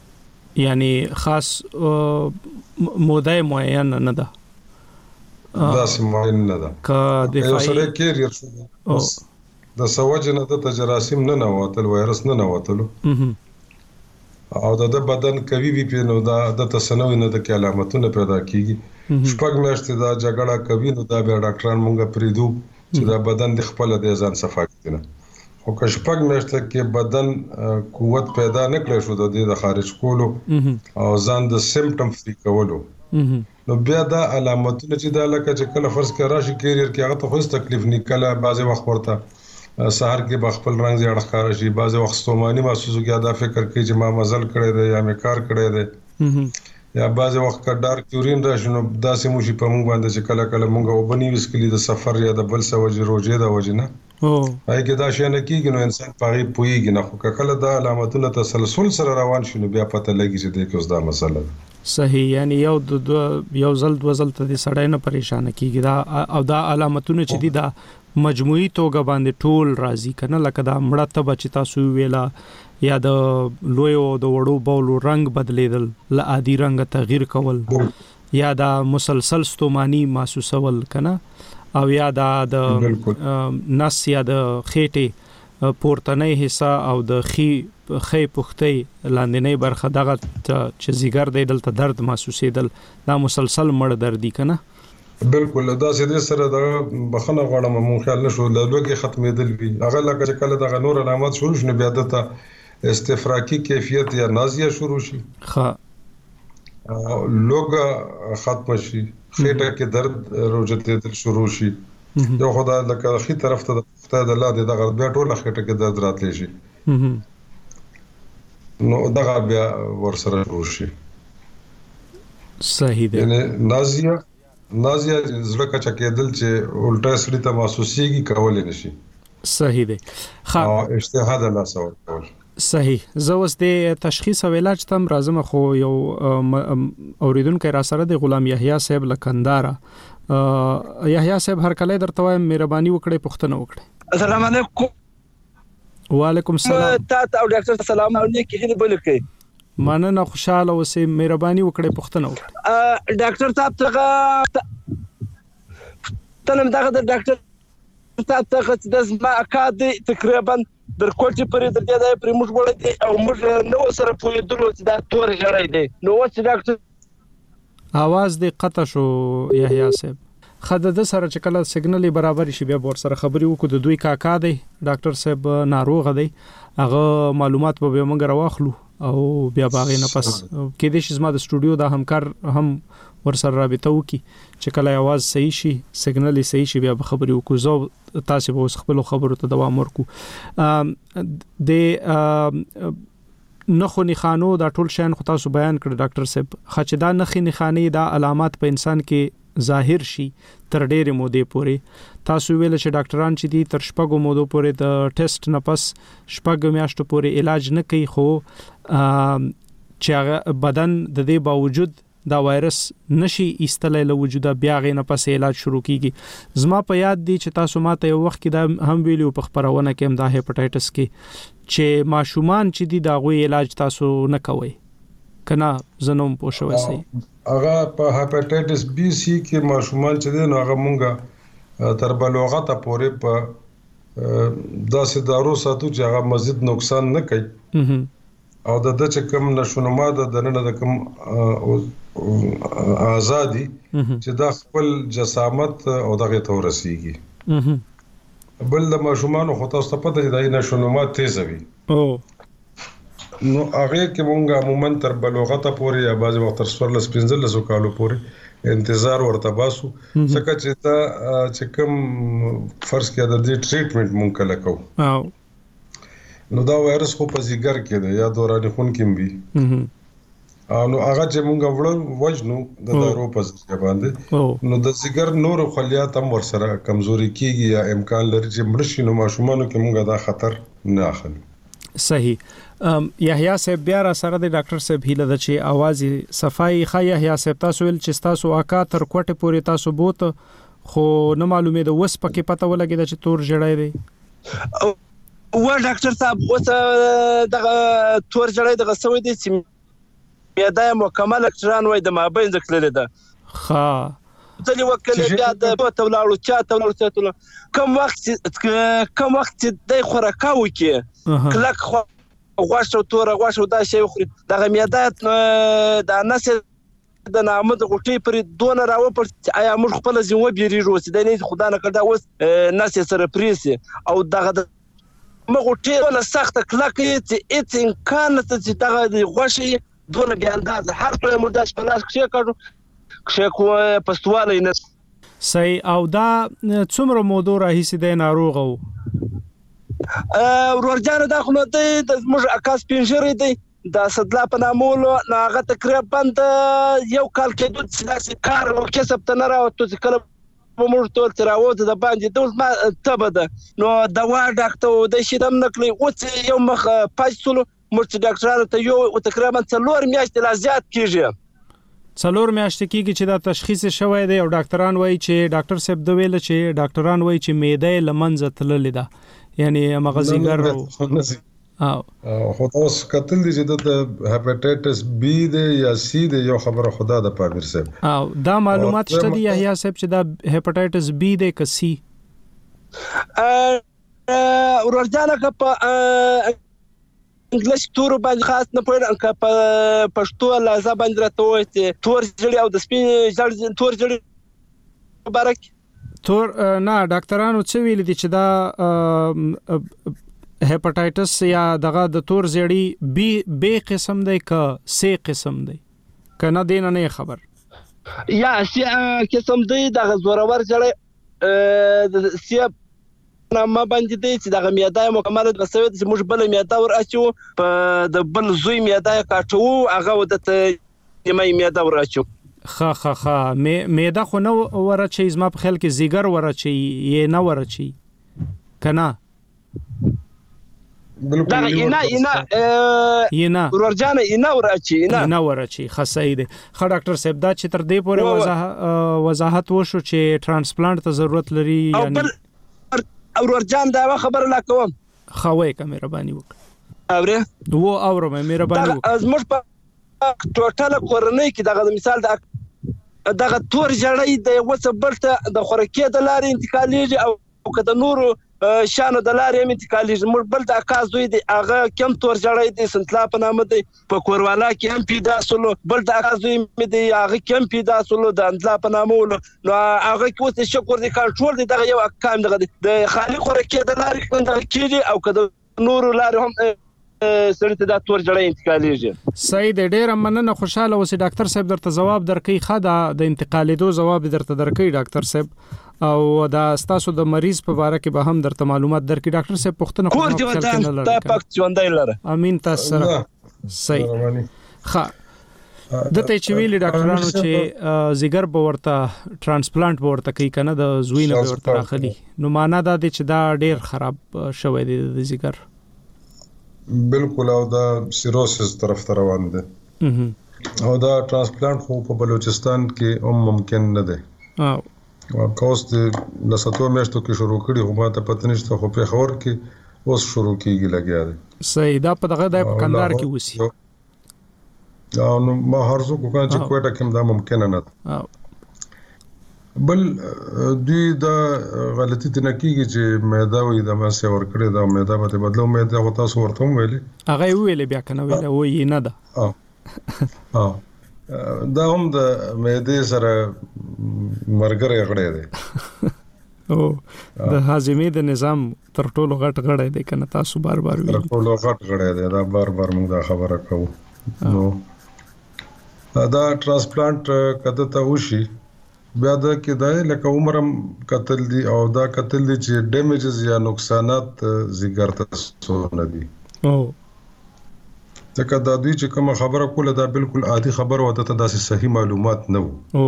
یعنی خاص موده معین نه ده دا سیمه نه ده که یو سره دفاعي کیریر شو د سوجنه د جراثیم نه نواتل وایرس نه نواتلو او د بدن کوي وی پی نو دا د تسنوي نه د علامتونه پیدا کیږي شپږ میاشتې دا جګړه کوي نو دا به ډاکټران مونږه پریدو چې دا بدن د خپل د ځان صفا کړي خو که شپږ میاشتې کې بدن قوت پیدا نه کړی شو د دې د خارج کولو او ځان د سیمپټم فری کولو نو بیا دا علامتونه چې دا لکه چې کله فرض کړه راشي کیریئر کې هغه ته خو تکلیف نه کله بعضی وخت ورته سحر کې بخپل رنگ زیړ ښکار شي بعضی وخت ستوماني محسوسو کې دا فکر کوي چې ما مزل کړی دی یا مې کار کړی دی یا بعضی وخت کا ډارک یورین راشي نو دا سیمو شي په مونږ باندې چې کله کله مونږ وبني وسکلی د سفر یا د بل څه وجه روزه دا وجه نه او هغه کې دا شي نه کیږي نو انسان پاغي پويږي نه خو کله دا علامتونه تسلسل سره روان شي نو بیا پته لګي چې د کوم دا مسله صحیح یعنی یو د یو ځل د وزل ته سړی نه پریشان کیږي دا او دا علامتونه چې دي دا مجموعي توګه باندې ټول راځي کنه لکه دا مړه ته بچ تاسو ویلا یا د لوی او د وړو بولو رنگ بدلیدل ل عادي رنگ تغییر کول یا دا مسلسل ستومانی محسوسول کنه او یا دا د نس یا د خېټه پورتنۍ حصہ او د خي خې پختې لاندنۍ برخه دغه چې زیګر دی دلته درد محسوسېدل دا مسلسل مړ دردي کنه بالکل دا سید سره د بخنه غواړم مون خیال نشو د لوګي ختمېدل وی هغه لکه کله د نور علامات شروع شنه بیا د استفراقی کیفیت یا نازیه شروع شي ها لوګ ختم شي خېټه کې درد روجته شروع شي یو خدای لکه خې طرف ته خدای د الله د دغه بیا ټول خېټه کې درد راتلی شي نو دغه بیا ورسره شروع شي صحیح دی یعنی نازیه نازیه زړه کچا کېدل چې الټا سړی ته محسوسيږي کولای نشي صحیح دی ها اجتهاد الله سوال کول صحیح زه اوس د تشخیص او علاج تم راځم خو یو اوریدونکو را سره د غلام یحیی صاحب لکندارا یحیی صاحب هر کله درته وایم مهرباني وکړئ پښتنه وکړئ السلام علیکم وعلیکم السلام تاسو او ډاکټر سلام علیکم هله بلکې مننه خوشاله اوسئ مهرباني وکړئ پښتنه وکړئ ډاکټر صاحب څنګه تنم دغه د ډاکټر صاحب څنګه د زما اکاد تقریبا در کوټه پرې د دې د پرموټ وړ دي او موږ نو سره په دلو چې دا تور غړای دي نو وڅ ډاکټر आवाज دې قطع شو یحیی صاحب خدای د سره چې کله سیګنال برابر شي بیا ور سره خبري وکړو د دوی کاکا دی ډاکټر صاحب ناروغ دی هغه معلومات به موږ راوخلو او بیا باغې نه پس کې د شي زما د سټوډیو د همکار هم ور سره رابطه وکي چې کله आवाज صحیح شي سیګنال صحیح شي بیا خبري وکړو زه تاسو به اوس خپل خبرو ته دوام ورکو د نخو نخانو دا ټول شین خو تاسو بیان کړ ډاکټر صاحب خچ دا نخې نخانې دا علامات په انسان کې ظاهر شي تر ډېرې مودې پورې تاسو ویل چې ډاکټران چې دي تر شپږو مودو پورې د ټیسټ نه پس شپږ میاشتو پورې علاج نه کوي خو چې بدن د دې باوجود دا وایرس نشي ایستلای له وجوده بیا غي نه پس علاج شروع کیږي زما په یاد دي چې تاسو ماته یو وخت کې دا هم ویلو په خبرونه کې هم دا هپاتایټس کې چې ماشومان چې دي دا غوي علاج تاسو نه کوي کنه زنوم پوښوي سي هغه په هپاتایټس بی سی کې ماشومان چې دي نو هغه مونږه تر بلوغت پورې په داسې دارو ساتو چې هغه مزید نقصان نه کوي او د د چې کوم نشونما د دنه د کوم ازادي چې د خپل جسامت او دغه تورسيږي بل د ماشومان خو تاسو ته پته دی د نشونما تیزوي او نو هغه کې مونږه عموما تر بلوغت پورې یا بعض وخت تر څوارلس پنځلس کالو پورې انتظار ورته باسو څنګه چې تا چې کوم فرض کې د دې ټریټمنټ مونږ کله کوو او نو دا وایرس خو په زیګر کې دی یا دوران خون کې وي نو هغه چې مونږ وړو وجنو د دارو په ځای باندې نو د زیګر نور خلیات هم ورسره کمزوري کیږي یا امکان لري چې مرشي نو ماشومان کې مونږ دا خطر نه اخلي صحیح یحیی صاحب بیا را سره د ډاکټر صاحب هیله د چې आवाज صفای خا یحیی صاحب تاسو ول چې تاسو اکا تر کوټه پورې تاسو بوت خو نه معلومه ده وس پکې پته ولګی چې تور جړای دی و ډاکټر صاحب اوس دغه تور جړای دغه سوي دي چې معده مکمل ډاکټران وای د مابین ځکلې ده ها ځلې وکړې بیا د ته ولاړو چا ته ولاړو چا ته کوم وخت کوم وخت د خوراکه وکي کلک خو غواړو تور غواړو دا شی خوري دغه معده د نسل د نامه د غټي پر دون راو پر آیا موږ خپل ځینو بیریږو چې د نه خدای نه کړه اوس نسل سره پریسي او دغه مغټي ولا سخت کلکې چې اټ امکان ته چې دغه د غوشي دونه بیا انداز هر څه مرداش په لاس کې کړو چې کو پستواله نه سي او دا څومره موضوع راهيسي د ناروغ او ورورجانه دا خو د موږ اکاس پنځري دی دا صدلا په نامولو ناغه تقریبا یو کال کې د سلاسي کار او کسب ته نه راوته چې کله موږ ټول تراوت د باندې دوز ما تبده نو دوا ډاکټر د شیدم نکلی او یو مخ پاجسلو موږ ډاکټرانو ته یو تقریبا څلور میاشتې لا زیات کیږي څلور میاشتې کیږي چې دا تشخیص شوی دی او ډاکټران وایي چې ډاکټر صاحب د ویل چې ډاکټران وایي چې معده لمنځه تللې ده یعنی مغزینګر او خو تاسو کتل دي چې د هپاتایټس بی دی یا سی دی یو خبره خدا د پامیر صاحب او دا معلومات شته دي یا صاحب چې دا هپاتایټس بی دی که سی ا ورجانه کپ انګلیش تور باندې خاص نه پوهیږم که په پښتو لازم باندې راته وایي چې تور جړی او د سپین جړی تور جړی مبارک تور نه ډاکټرانو څه ویل دي چې دا هپاتایټس یا دغه د تور زړی بی بی قسم دی که سی قسم دی کنه دین نه خبر یا سی قسم دی دغه زورور جړی د سی ما باندې دی چې دغه معده مکمل د سوي چې موږ بل معده ور اچو په د بل زوی معده کاټو هغه ودته یمای معده ور اچو خا خا خا معده خو نو ورچي زما په خیال کې زیګر ورچي یې نه ورچي کنه بالکل اینا اینا اینا ورجانه اینا ورچي اینا اینا ورچي خاصه ده خا ډاکټر صاحب دا چې تر دې پورې وضاحت وشو چې ترانسپلانت ته ضرورت لري یعنی او ورجان دا خبر لا کوم خوي کا مهرباني وکړه اوره وو اوره مهرباني وکړه از موږ په ټوټل کورنۍ کې دغه مثال د دغه تور جړی د وسبرته د خورکې د لارې انتقالېږي او کده نورو شانو د لارې انتقالېږي موږ بل د اکاز دوی د هغه کم تور جړی د سنتلا په نامه دی په کوروالا کې هم پیدا سولو بل د اکاز دوی مې دی هغه کم پیدا سولو د اندلا په نامه ولو نو هغه کې اوس شکر دی کنټرول دی دغه یو اکام دغه د خالي خورکې د لارې څنګه کېږي او کده نورو لارې هم سړی ته دا تور جړی انتقالېږي صحیح دی ډېره مننه خوشاله اوسې ډاکټر صاحب درته ځواب درکوي ښه ده د انتقالېدو ځواب درته درکوي ډاکټر صاحب او دا ستاسو د مریض په اړه کې به هم درته معلومات درکړي ډاکټر صاحب پوښتنه کوم څه ته پک ژوندۍ لره امين تاسو سره صحیح ښه دته چې ویلي ډاکټرانو چې زیګر به ورته ترانسپلانت به ورته کوي کنه د زوی نه به ورته راخلي نو معنا دا دی چې دا ډېر خراب شوی دی د زیګر بالکل او دا سیروسس طرف ته روان دي او دا ترانسپلانت خو په بلوچستان کې هم ممکن نه دی او کاوس د لساتو میاشتو کې شروع کړي خو ماته پته نشته خو په خبر کې اوس شروع کیږي لګیا دی صحیح دا په دغه د کندهار کې وسی او نو ما هرڅو کو کان چې کوټه کې دا ممکن نه بل دوی دا غلطی ته نه کیږي چې معده وي د ماسه ور کړی دا معده به بدلو معده هو تاسو ورته ویلې هغه ویلې بیا کنه ویلې وې نه ده اه اه دا هم د معده سره مرګره غړې ده او د هاضمې د نظام تر ټولو غټ غړې ده کنه تاسو بار بار ویل تر ټولو غټ غړې ده دا بار بار موږ دا خبره کوو نو دا ترانسپلانت کده ته وشي بیا دا کې دا لکه عمرم قتل دي او دا قتل دي چې ډیمیجز یا نقصانات زیګر ته نه دي او ځکه دا دوی چې کوم خبره کوله دا بالکل عادي خبره وته ته داسې صحیح معلومات نه وو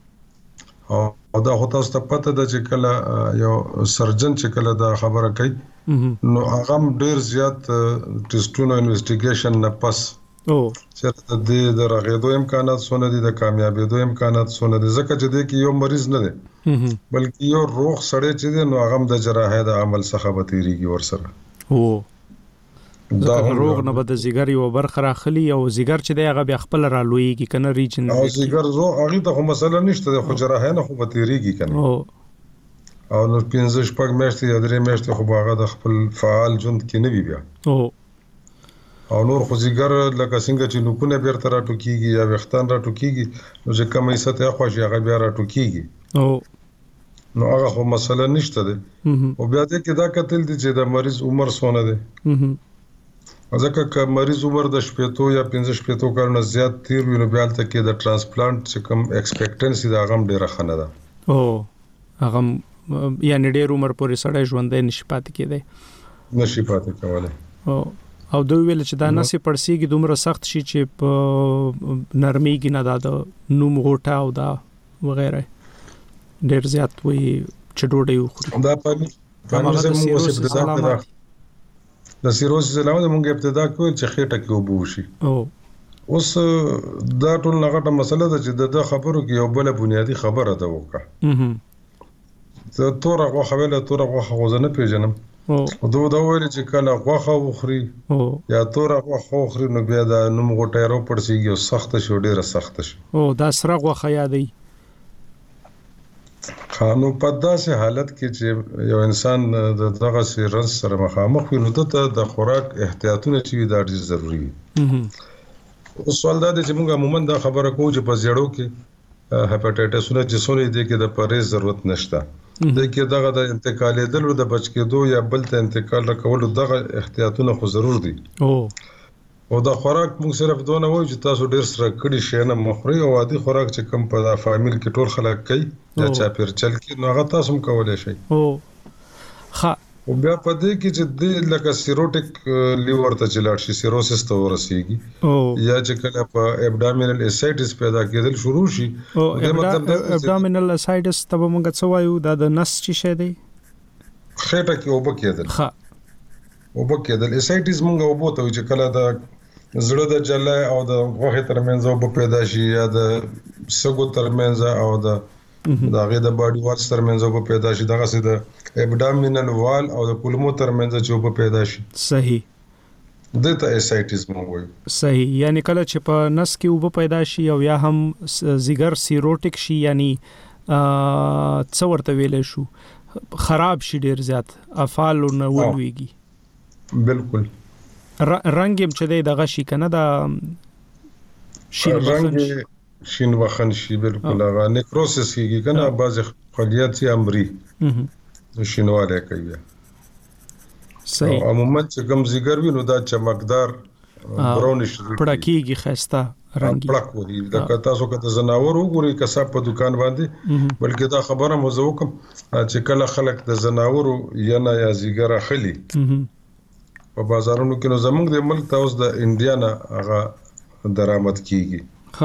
او دا هو تاسو ته پته ده چې کله یو سرجن چې کله دا خبره کوي نو هغه ډیر زیات ټیسټونو انویسټیګیشن نه پس او چې د د راغېدو امکانات څونه دي د کامیابېدو امکانات څونه دي ځکه چې د کې یو مریض نه دی بلکې یو روغ سړی چې دی نو هغه د جراحي د عمل څخه به تیریږي ورسره او ځکه روغ نه بد زیګر یو برخه راخلی او زیګر چې دی هغه بیا خپل را لویږي کنه ریجن او زیګر زو هغه ته خو مسله نشته د خجره نه خو به تیریږي کنه او نو پنځه شپږ میاشتې یا درې میاشتې خو هغه د خپل فعال ژوند کې نه وي بیا او نور خو زیګر لکه څنګه چې نوکونه بیرته راټوکیږي یا وختان راټوکیږي نو چې کومه حصہ ته خوښي هغه بیا راټوکیږي او نو هغه خو مسله نشته ده او بیا دې کې دا کتل دي چې د مریض عمر څونه ده ځکه که مریض عمر د شپېتو یا پنځه شپېتو کلونو زیات تیر وي نو بیا ته کې د ترانسپلانت چې کوم ایکسپیکټنسي دا غم ډیره خنه ده او هغه یعنی ډیر عمر پورې سړی ژوندې نشي پاتې کېدی نشي پاتې کولای او او دوی ویل چې دا نسې پړسیږي دومره سخت شي چې په نرميږي نه دا د نوم غوټه او دا وغیرہ ډیر زیات وي چې ډوډۍ وخوري دا په پامه زموږ اوس ابتدا کړه د سیروسس علاوه موږ ابتدا کوو چې خېټه کې وبو شي او اوس دا ټول نغټه مسله ده چې د خبرو کې یو بل بنیادی خبره ده وکړه زه تور غوښه ویله تور غوښه غوځنه پیژنم او دوی دا ویل چې کله غوښه وخوري یا تور غوښه وخوري نو بیا دا نوم غوټه راو پړسیږي او سخت شي ډیره سخت شي او دا سره غوښه یادې خانو په داسې حالت کې چې یو انسان د دغه سیرنس سره مخامخ وي نو ته د خوراک احتیاطونه چې دا ډېر ضروری دي او سوال دا دی چې موږ عموما دا خبره کوو چې په زیړو کې هپاتایټسونه چې څونه دي کې د پرهیز ضرورت نشته د کې دغه د انتقالېدل د بچ کېدو یا بل ته انتقال راکول دغه احتیاطونه خو ضرور دي او او دا خوراک موږ صرف دونه وایو چې تاسو ډیر سره کړي شي نه مخوري او عادي خوراک چې کم په دا فامیل کې ټول خلک کوي یا چا پیر چل کې نو هغه تاسو هم کولای شئ او ها او بیا په دې کې چې د لکه سیروټیک لیور ته چلاړ شي سیروسس ته ورسیږي یا چې کله په ابډامینل اسایټس پیدا کېدل شروع شي دا مطلب ابډامینل اسایټس ته موږ څه وایو دا د نس چې شه دی خېټه کې وب کېدل ها وب کېدل اسایټس موږ وبو ته چې کله دا زړه د جلای او د غوښې ترمنځ وب پیدا شي یا د سګو ترمنځ او د دا غي د باډي وال ترمنځ وب پیدا شي دغه سي د ابډامینل وال او د کولمو ترمنځ چې وب پیدا شي صحیح دته اسایټس موږ وایو صحیح یعنی کله چې په نس کې وب پیدا شي او یا هم زیګر سیروټیک شي یعنی څه ورته ویل شو خراب شي ډیر زیات افعال نه ولويږي بالکل رنگ هم چې دغه شي کنه دا شین رنگ شین وخن شي بالکل هغه نیکروسس کیږي کنه بعض خلیات یې امري شینواله کوي صحیح عموما چې کوم زیګر وي نو دا چمکدار براونش پړکیږي خسته رنگي پړکوري دا تاسو کته زناور وګوري کسب په دکان باندې بلکې دا خبره مو زه وکم چې کله خلک د زناور یا نه یا زیګر اخلي په بازارونو کې نو زمونږ د ملک ته اوس د انډیا نه هغه درآمد کیږي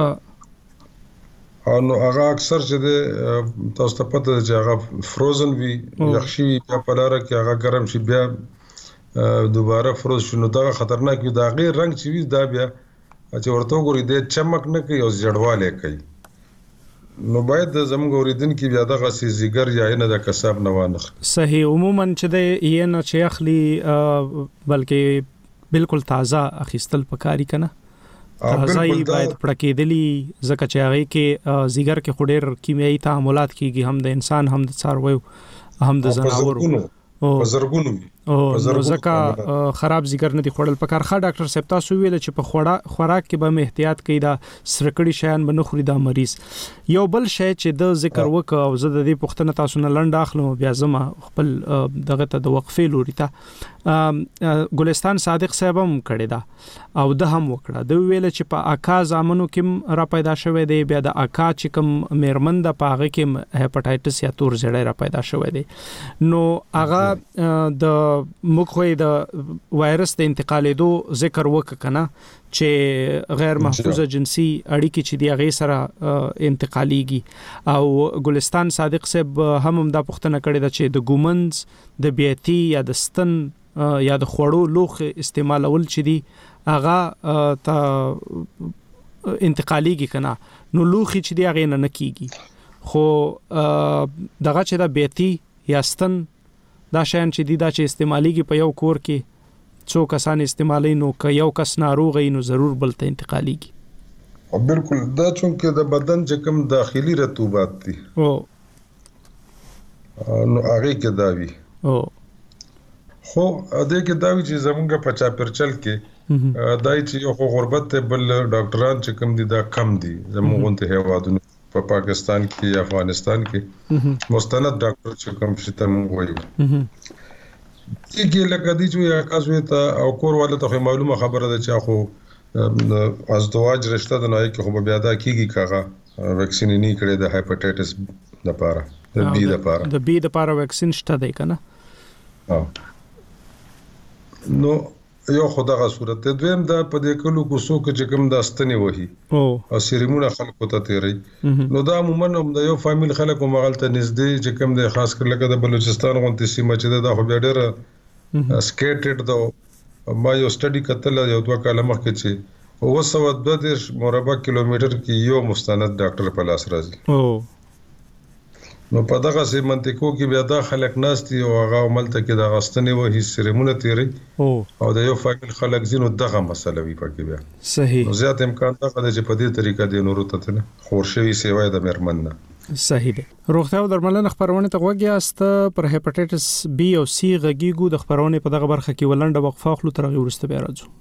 ها او نو هغه اکثر چې د تاسو ته پته چې هغه فروزن وي یخشي یا پلاره کې هغه ګرم شي بیا دوباره فروز شنو دا خطرناک وي دا غیر رنگ چې وي دا بیا چې ورته وګوري د چمک نه کوي او زړواله کوي نو باید زموږ اوریدونکو بیا دغه سي زیګر یا نه د کسب نه وانه صحیح عموما چې د یې نه چې اخلي بلکې بالکل تازه اخیستل پکاري کنه تازه یې باید پړکېدلی ځکه چې هغه کې زیګر کې خډیر کیمیاوي تعاملات کیږي هم د انسان هم د څارویو هم د زناورو او زرګونو او ځکه خراب زیګر نه دی خوړل پکار ښه ډاکټر صاحب تاسو ویل چې په خوړا خوراک کې به احتیاط کوي دا سرکړی شیان به نه خوري دا مریض یو بل شی چې د ذکر وکاو او زه د دې پښتنه تاسو نه لنډ اخلم بیا زما خپل دغه ته د وقفې لوري ته ګلستان صادق صاحب هم کړی دا او د هم وکړه د ویل چې په اکا زامنو کې را پیدا شوی دی بیا د اکا چې کوم میرمن د پاغه کې هپاتایټس یا تور زړی را پیدا شوی دی نو هغه د مخوي د وایرس د انتقالېدو ذکر وک کنه چې غیر محفوظه جنسي اړیکې چې دی غي سره انتقاليږي او ګلستان صادق صاحب هم دا پوښتنه کړې ده چې د ګومنز د بیاتی یا د ستن یا د خوړو لوخ استعمالول چې دی هغه ته انتقاليږي کنه نو لوخي چې دی هغه نه کیږي خو دغه چې د بیاتی یا ستن دا شین چې دی دا چې استعماليږي په یو کور کې څو کسان استعمالي نو که یو کس ناروغ نو ضرور بل ته انتقاليږي. او بالکل دا چونکه د بدن چې کوم داخلي رطوبات دي او نو هغه کې دا وی او خو اده کې دا وی چې زمونږ په چا پرچل کې دای چې یو غربت ته بل ډاکټران چې کوم دي دا کم دي زمونږ ته هوادونو په پاکستان کې یا افغانستان کې مستند ډاکټر چې کوم شي ته مونږ وایو چې لکه دي چې تاسو ته او کور والے ته معلومه خبره ده چې خو ازدواج رشتہ د نای کې خو بیا دا کیږي کاغه ویکسین نه کړي د هپاتایټس لپاره د بی لپاره د بی لپاره ویکسین شته دی کنه. نو یو خدغه صورت ته دویم دا په دې کلو کو سو کې کوم د استنی وਹੀ او سریمونه خلکو ته تیری نو دا عموما هم د یو فامیل خلکو مغلطه نږدې چې کوم د خاص کر لکه د بلوچستان غونډه سیمه چې دا خو بیا ډېر سکیټډ دا ما یو سټډي کتل یو دوه کاله مخکې چې او سو د دوه دیش مربع کیلومتر کې یو مستند ډاکټر په لاس راځي او نو په دغه سي منطقو کې بیا دا خلک ناشتي او هغه عمل ته کې دا غستنه وਹੀ سریمونه تیری او د یو فامیل خلک زینو دغه مسله وی پکې بیا صحیح زیات امکان دا کده چې په دې طریقه دی نور ته نه خورشوي سیوای د مرمن نه صحیح دی. روغتیا او درملنه خبرونه ته وګیاست پر هپاتایټس بی او سی غږیګو د خبرونه په دغه برخه کې ولنډه وقفه خلو تر غي ورسته بیا راځو.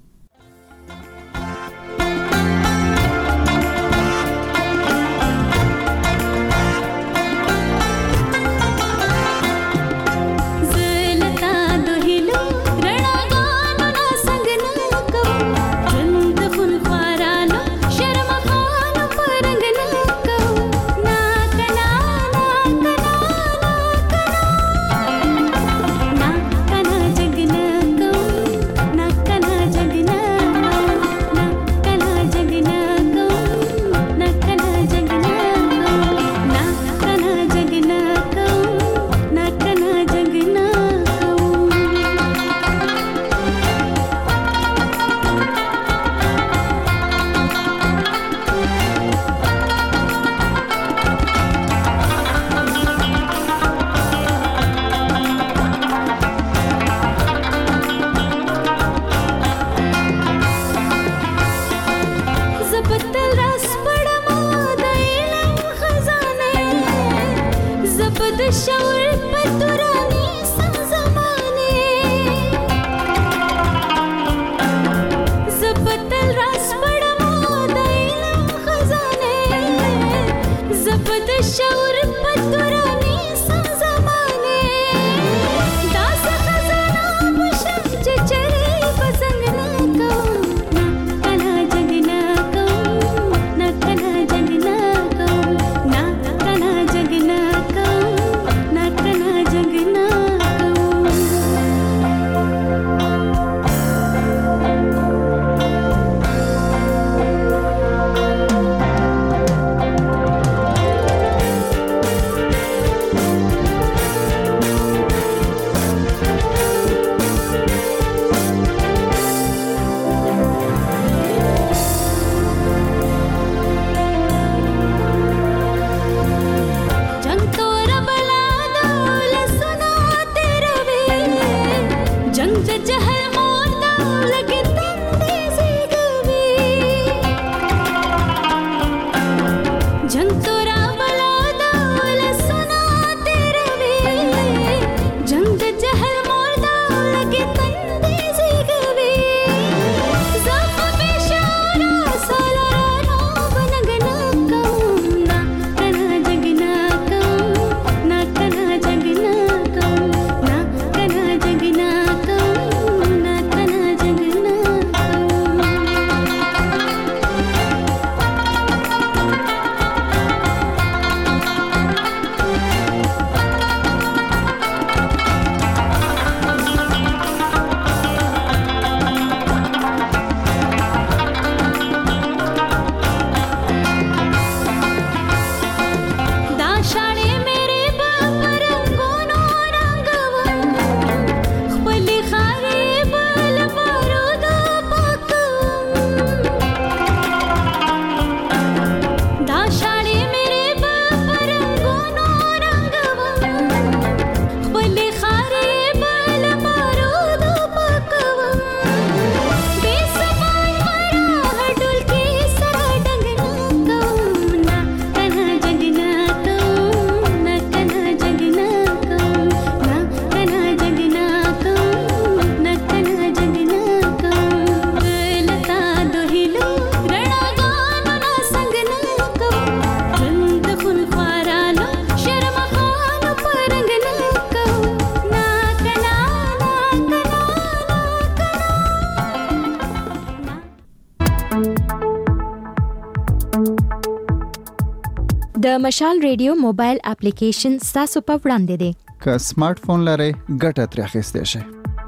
د مشال ریډیو موبایل اپلیکیشن ستاسو په وړاندې دی. که سمارټ فون لرئ ګټه ترې اخیستی شئ.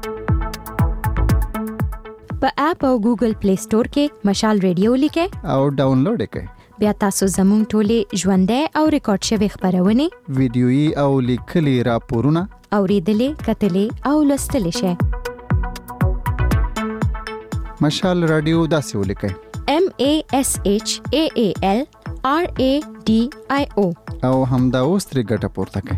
په اپ او ګوګل پلی سٹور کې مشال ریډیو لیکئ او ډاونلوډ یې کړئ. بیا تاسو زموږ ټولې ژوندۍ او ریکارډ شوي خپرونې، ویډیويي او لیکلي راپورونه اورېدلې، کتلې او لوستلی شئ. مشال رادیو داسې ولیکئ: M A S H A A L R A D I O او همدا اوس ترې ګټه پورته کړئ.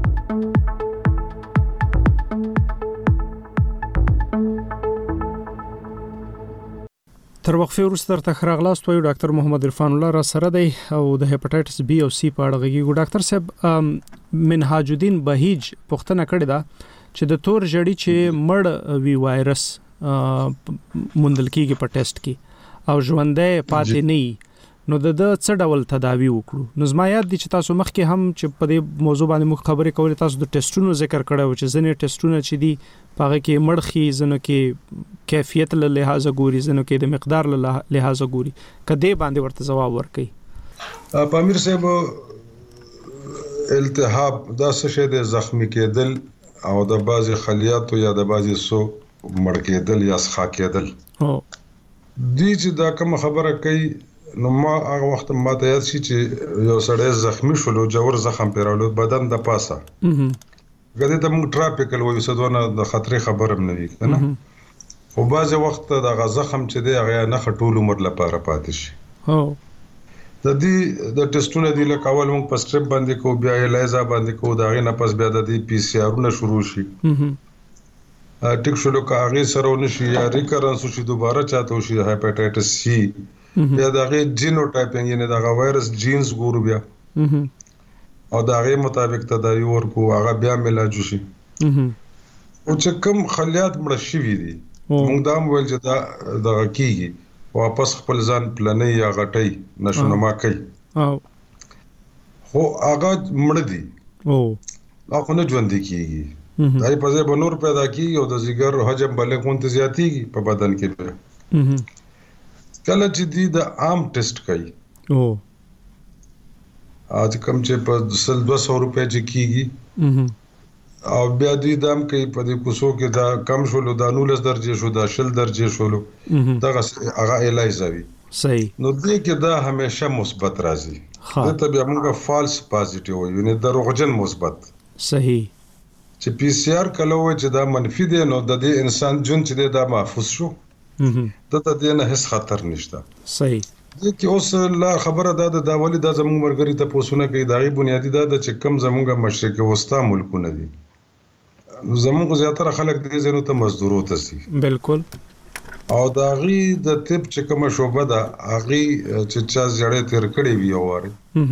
تر وقفه وروسته تر تخراغلاست وایو ډاکټر محمد عرفان الله را سره دی او د هپاتایټس بی او سی په اړه غږیږو. ډاکټر صاحب، منهاج الدین بهیج پوښتنه کړې ده چې د تور ژړی چې مړ وی وایرس موندل کیږي په ټیسټ کې او ژوندۍ پاتې نه وي، نو د څه ډول تداوی وکړو؟ نو زما یاد دي چې تاسو مخکې هم چې په دې موضوع باندې موږ خبرې کولې، تاسو د ټیسټونو ذکر کړو چې ځینې ټیسټونه چې دي پاره کې مړخي، ځنه کې کیفیت له لحاظ ګوري، ځنه کې د مقدار له لحاظ ګوري. کدی باندې ورته جواب ورکړي؟ پامیر صاحب، التهاب دا څه شی د زخمی کېدل او د بازي خلیاتو یا د بازي سو مړ کېدل یا ښه کېدل. او دې چې دا کوم خبره کوي، نو ما هغه وخت ما ته یاد شي چې یو سړی زخمی شول، جوړ زخم پیرالو بدن د پاسه. غږی ته موږ ټراپیکل وایو، سدونه د خطرې خبره نه وي کنه. خو بعض وخت د زخم چې دی هغه نه خټول عمر لپاره پاتې شي. هو د دې د ټیسټونو دی لکه اول موږ په سټریپ باندې کو، بیا الایزا باندې کو، دا غي نه پس بیا د دې پی سی آرونه شروع شي. ټیک شلو کا هغه سره ونشي یا ریکرنس شي، دوباره چاته شي هپاتایټس سی یا دا غي جینوټایپینګ، یعنی دا وایرس جینز ګورو بیا او دا غي مطابق تداوی ورکو، هغه بیا علاج شي. او چې کوم خلیات مړ شي دي موږ دا ویل چې دا د کیږي واپس خپل ځان پلانې یا غټي نشونما کوي. او خو هغه مړ دي او هغه نه ژوند کیږي، دای په ځای بنور پیدا کیږي او د ځګر حجم بلې کوونته زیاتیږي په بدن کې. به کله چې دی د عام ټیسټ کوي، او اځ کوم چې په سل دوه سوه روپیا چې کیږي او بیا دوی دام کوي په دې کوسو کې دا کم شول، دا نولس درجه شو، دا شل درجه شول، دا هغه الایزا وي. صحیح. نو دې کې دا همیشه مثبت راځي. دا ته بیا موږ فالس پازیټیو وایو، یعنی دروغجن مثبت. صحیح. چې پی سی آر کله وایي چې دا منفي دی، نو د دې انسان جون چې دا محفوظ شو، ته ته دې نه هیڅ خطر نشته. صحیح. دې کې اوس لا خبره دا د داولي دا زموږ مرګري ته پوښتنه کوي، دا غي بنیادی دا چې کم زموږ مشرق وسطا ملکونه دي، زموږ زیاتره خلک دې زینو ته مزدورو ته سي. بالکل. او دا غي د طب چې کوم شوبه ده هغه چې چا زړه تیر کړی وی اوره،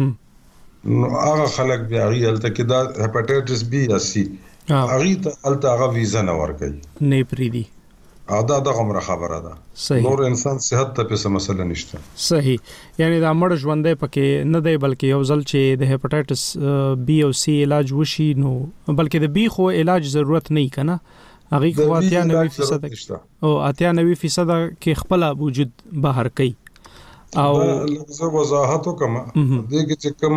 نو هغه خلک بیا غي الته کې دا هپاتایټس بی یا سی هغه ته الته هغه ویزا نه ورکړي نه پریدي. او دا د غمره خبره ده. صحیح. نور انسان صحت ته په مسله نشته. صحیح. یعنی دا مړ ژوندې پکې نه دی، بلکې یو ځل چې د هپاتایټس بی او سی علاج وشي، نو بلکې د بی خو علاج ضرورت نه کنه، هغه خو اتیا نوي فیصد او اتیا نوي فیصد کې خپل وجود بهر کوي. او لږه وضاحت وکم دې کې چې کوم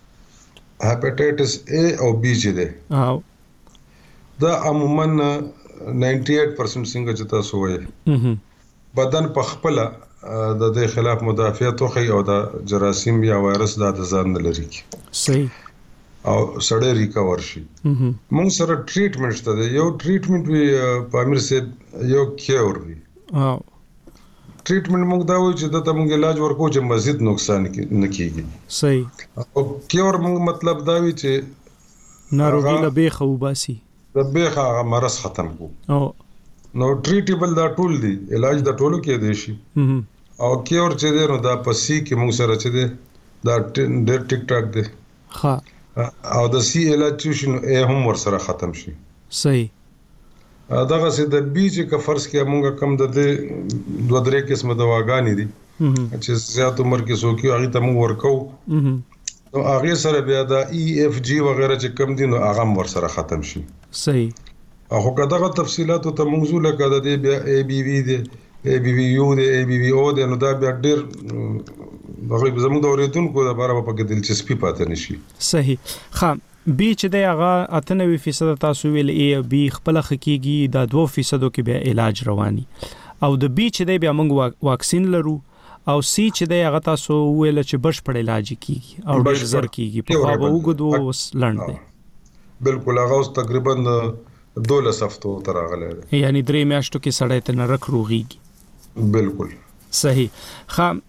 هپاتایټس ا او بی چې ده، او دا عموما نائنٹی ایٹ پرسنٹ څنګه چې تاسو وایي بدن په خپل د دې خلاف مدافعت کوي او د جراثیم یا وایرس د ځان نه لري. صحیح. او سړی ریکور شي. موږ سره ټریټمنټ شته، یو ټریټمنټ وی پامیر سه یو کیور وی. او ټریټمنټ موږ دا وایو چې د موږ علاج ورکو چې مزید نقصان نه کیږي. صحیح. او کیور موږ مطلب دا وی چې ناروغي له بیخه وباسي، د بیخه مرض ختم کو. او نو ټریټیبل دا ټول دی، علاج د ټولو کې دی شي. او کیور چې دی نو دا پسی کې موږ سره چې دی دا ډېر ټیک ټاک دی. ها. او د سی علاج چې شنو هم ور سره ختم شي. صحیح. دغه سي د بي چې ک فرض کې موږ کم د دوه درې قسمه دواګانې دي چې زیات عمر کې سو کې هغه ته موږ ورکو، نو هغه سره بیا د ای اف جی وغیرہ چې کم دي نو هغه ور سره ختم شي. صحیح. هغه کداغه تفصيلات ته موضوع لکه د بیا ای بي وی دي، ای بي وی یو دي، ای بي وی او دي، نو دا بیا ډېر هغه زموږ د اوریدونکو لپاره په کې دلچسپي پاتې نشي. صحیح. خام بي چې دی هغه اته نوي فیصد تاسو ویل ای بي خپل حقيقي د دوه فیصد کې به علاج رواني او د بي چې دی بیا موږ واکسین لرو او سی چې دی هغه تاسو ویل چې بشپړ علاج کیږي او ډېر زر کیږي په خو به وګدو وس لند دی. بالکل هغه اوس تقریبا دولس هفتو تر راغلی دی یعنی درې میاشتو کې سړی ته نه رک روغیږي. بالکل صحیح. خام